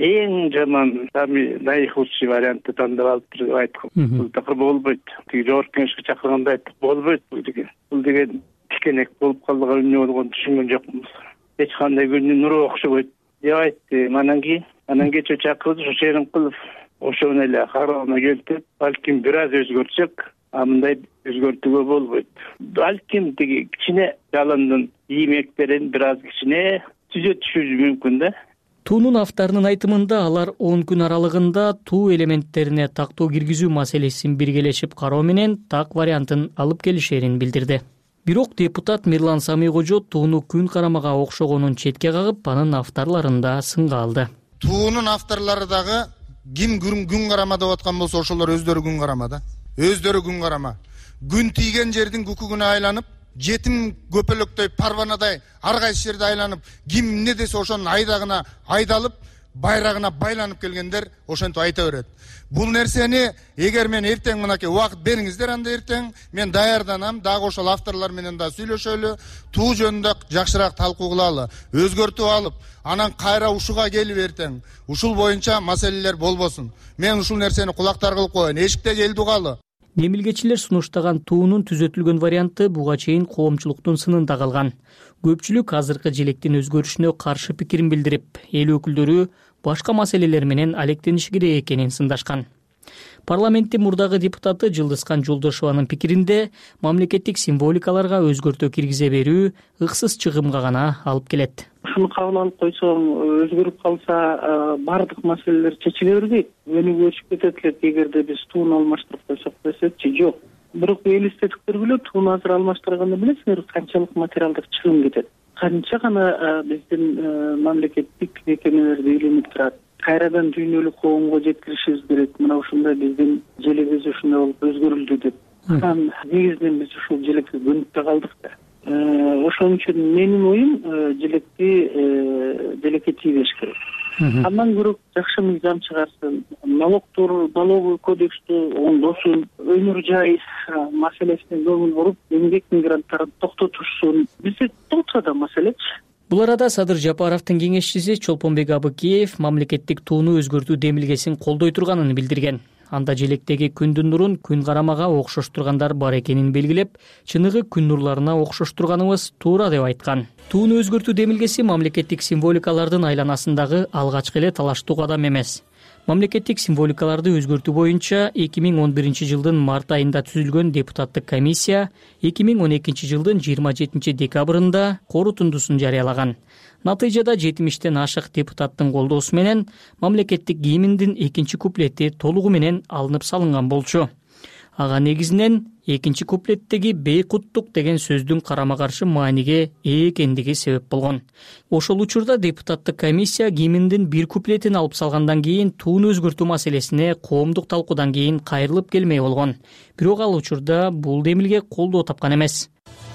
Эң жаман, самый наихудший вариантты тандап алып деп айткам. Бул такыр болбойт. Тиги жогорку кеңешке чакырганда айттык, болбойт бул деген. Бул деген тикенек болуп калган эмне болгонун түшүнгөн жокмуз. Эч кандай күндүн нуру окшобойт деп айтты. Анан кийин, анан кечээ чакырды, ошо Шеримкулов ошону эле кароона келтирип, балким бир аз өзгөртсөк, а мындай өзгөртүүгө болбойт. Балким тиги кичине жалындын иймектерин бир аз кичине түзөтүшүбүз мүмкүн да. туунун авторунун айтымында алар он күн аралыгында туу элементтерине тактоо киргизүү маселесин биргелешип кароо менен так вариантын алып келишерин билдирди. Бирок депутат Мирлан Самийкожо тууну күн карамага окшогонун четке кагып, анын авторлорун да сынга алды. Туунун авторлору дагы ким күн карама деп аткан болсо ошолор өздөрү күн карама да. Өздөрү күн карама. Күн тийген жердин күкүгүнө айланып, жетим көпөлөктөй парванадай ар кайсы жерде айланып, ким эмне десе ошонун айдагына айдалып, байрагына байланып келгендер ошентип айта берет. Бул нерсени эгер мен эртең мынакей убакыт бериңиздер, анда эртең мен даярданам, дагы ошол авторлор менен да сүйлөшөлү, туу жөнүндө жакшыраак талкуу кылалы, өзгөртүп алып, анан кайра ушуга келип эртең ушул боюнча маселелер болбосун. Мен ушул нерсени кулактар кылып коеюн, эшикте келди калы. Демилгечилер сунуштаган туунун түзөтүлгөн варианты буга чейин коомчулуктун сынында калган. Көпчүлүк азыркы желектин өзгөрүшүнө каршы пикирин билдирип, эл өкүлдөрү башка маселелер менен алектениши керек экенин сындашкан. Парламенттин мурдагы депутаты Жылдызкан Жолдошованын пикиринде мамлекеттик символикаларга өзгөртүү киргизе берүү ыксыз чыгымга гана алып келет. Ушуну кабыл алып койсоң, өзгөрүп калса бардык маселелер чечиле бербейт. Өнүгүү өчүп кетет элек эгерде биз тууну алмаштырып койсок десекчи, жок. Бирок элестетип көргүлө, тууну азыр алмаштырганда билесиңер канчалык материалдык чыгым кетет. Канча гана биздин мамлекеттик мекемелерди үйлөнүп турат. Кайрадан дүйнөлүк коомго жеткиришибиз керек. Мына ушундай биздин желегибиз ушундай болуп өзгөрүлдү деп. Анан негизинен биз ушул желекке көнүп да калдык да. Ошон үчүн менин оюм желекти желекке тийбеш керек. Андан көрө жакшы мыйзам чыгарсын, налогдор, налоговый кодексти оңдосун, өнөр жай маселесине көңүл буруп, эмгек мигранттарын токтотушсун. Бизде токтото да маселечи. Бул арада Садыр Жапаровдун кеңешчиси Чолпонбек Абыкеев мамлекеттик тууну өзгөртүү демилгесин колдой турганын билдирген. Анда желектеги күндүн нурун күн карамага окшоштургандар бар экенин белгилеп, чыныгы күн нурларына окшоштурганыбыз туура деп айткан. Тууну өзгөртүү демилгеси мамлекеттик символикалардын айланасындагы алгачкы эле талаштуу кадам эмес. Мамлекеттик символикаларды өзгөртүү боюнча эки миң он биринчи жылдын март айында түзүлгөн депутаттык комиссия эки миң он экинчи жылдын жыйырма жетинчи декабрында корутундусун жарыялаган. Натыйжада жетимиштен ашык депутаттын колдоосу менен мамлекеттик гимндин экинчи куплети толугу менен алынып салынган болчу. Ага негизинен экинчи куплеттеги бейкуттук деген сөздүн карама каршы мааниге ээ экендиги себеп болгон. Ошол учурда депутаттык комиссия гимндин бир куплетин алып салгандан кийин тууну өзгөртүү маселесине коомдук талкуудан кийин кайрылып келмей болгон. Бирок ал учурда бул демилге колдоо тапкан эмес.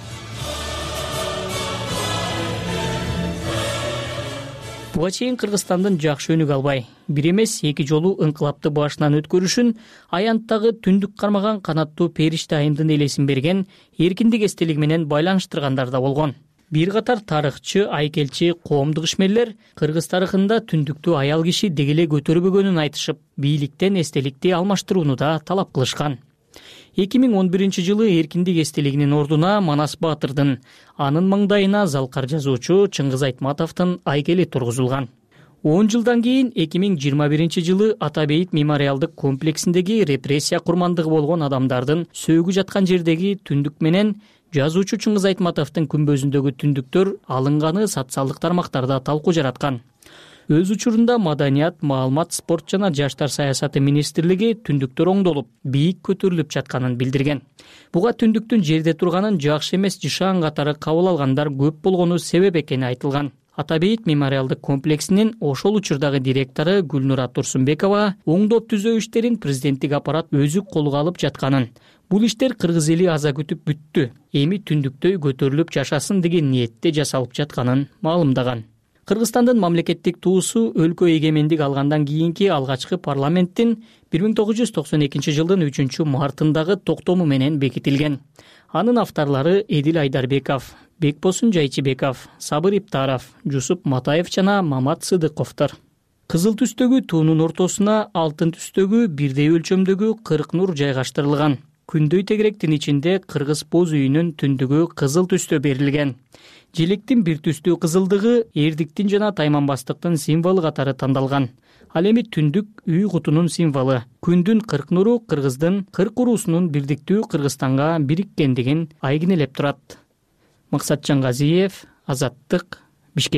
Буга чейин Кыргызстандын жакшы өнүгө албай, бир эмес эки жолу ыңкылапты башынан өткөрүшүн аянттагы түндүк кармаган канаттуу периште айымдын элесин берген эркиндик эстелиги менен байланыштыргандар да болгон. Бир катар тарыхчы, айкелчи, коомдук ишмерлер Кыргыз тарыхында түндүктү аял киши дегеле көтөрбөгөнүн айтышып, бийликтен эстеликти алмаштырууну да талап кылышкан. эки миң он биринчи жылы эркиндик эстелигинин ордуна Манас Баатырдын, анын маңдайына залкар жазуучу Чыңгыз Айтматовдун айкели тургузулган. он жылдан кийин эки миң жыйырма биринчи жылы Ата Бейит мемориалдык комплексиндеги репрессия курмандыгы болгон адамдардын сөөгү жаткан жердеги түндүк менен жазуучу Чыңгыз Айтматовдун күмбөзүндөгү түндүктөр алынганы социалдык тармактарда талкуу жараткан. Өз учурунда Маданият, Маалымат, спорт жана жаштар саясаты министрлиги түндүктөр оңдолуп, бийик көтөрүлүп жатканын билдирген. Буга түндүктүн жерде турганын жакшы эмес жышаан катары кабыл алгандар көп болгону себеп экени айтылган. Ата Бейит мемориалдык комплексинин ошол учурдагы директору Гүлнура Турсунбекова оңдоп түзөө иштерин президенттик аппарат өзү колго алып жатканын, бул иштер кыргыз эли аза күтүп бүттү, эми түндүктөй көтөрүлүп жашасын деген ниетте жасалып жатканын маалымдаган. Кыргызстандын мамлекеттик туусу өлкө эгемендик алгандан кийинки алгачкы парламенттин бир миң тогуз жүз токсон экинчи жылдын үчүнчү мартындагы токтому менен бекитилген. Анын авторлору Эдил Айдарбеков, Бекбосун Жайчыбеков, Сабыр Иптаров, Жусуп Матаев жана Мамат Сыдыковдор. Кызыл түстөгү туунун ортосуна алтын түстөгү бирдей өлчөмдөгү кырк нур жайгаштырылган. Күндөй тегеректин ичинде кыргыз боз үйүнүн түндүгү кызыл түстө берилген. Желектин бир түстүү кызылдыгы эрдиктин жана тайманбастыктын символу катары тандалган. Ал эми түндүк үй кутунун символу. Күндүн кырк нуру кыргыздын кырк уруусунун бирдиктүү Кыргызстанга бириккендигин айгинелеп турат. Максатжан Газиев, Азаттык, Бишкек.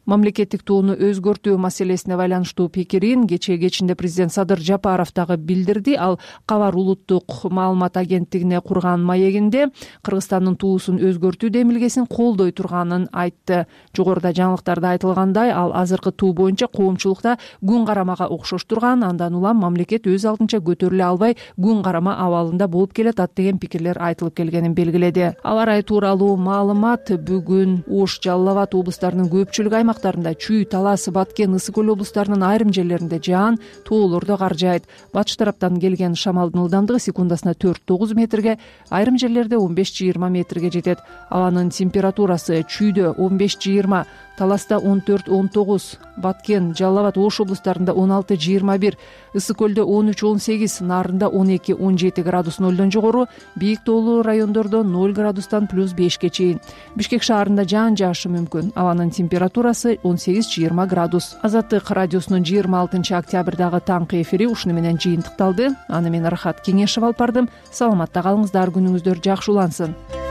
мамлекеттик тууну өзгөртүү маселесине байланыштуу пикирин кечээ кечинде президент Садыр Жапаров дагы билдирди. Ал Кабар улуттук маалымат агенттигине курган маегинде Кыргызстандын туусун өзгөртүү демилгесин колдой турганын айтты. Жогоруда жаңылыктарда айтылгандай, ал азыркы туу боюнча коомчулукта күн карамага окшош турган, андан улам мамлекет өз алдынча көтөрүлө албай күн карама абалында болуп келатат деген пикирлер айтылып келгенин белгиледи. Аба ырайы тууралуу маалымат бүгүн Ош, Жалал Абад облустарынын көпчүлүк аймактарында, Чүй, Талас, Баткен, Ысык көл облустарынын айрым жерлеринде жаан, тоолордо кар жаайт. Батыш тараптан келген шамалдын ылдамдыгы секундасына төрт тогуз метрге, айрым жерлерде он беш жыйырма метрге жетет. Абанын температурасы Чүйдө он беш жыйырма, Таласта он төрт он тогуз, Баткен, Жалал Абад, Ош облустарында он алты жыйырма бир, Ысык көлдө он үч он сегиз, Нарында он эки он жети градус нолдон жогору, бийик тоолуу райондордо ноль градустан плюс бешке чейин. Бишкек шаарында жаан жаашы мүмкүн. Абанын температурасы он сегиз жыйырма градус. Азаттык радиосунун жыйырма алтынчы октябрдагы таңкы эфири ушуну менен жыйынтыкталды. Аны мен Рахат Кеңешев алып бардым. Саламатта калыңыздар, күнүңүздөр жакшы улансын.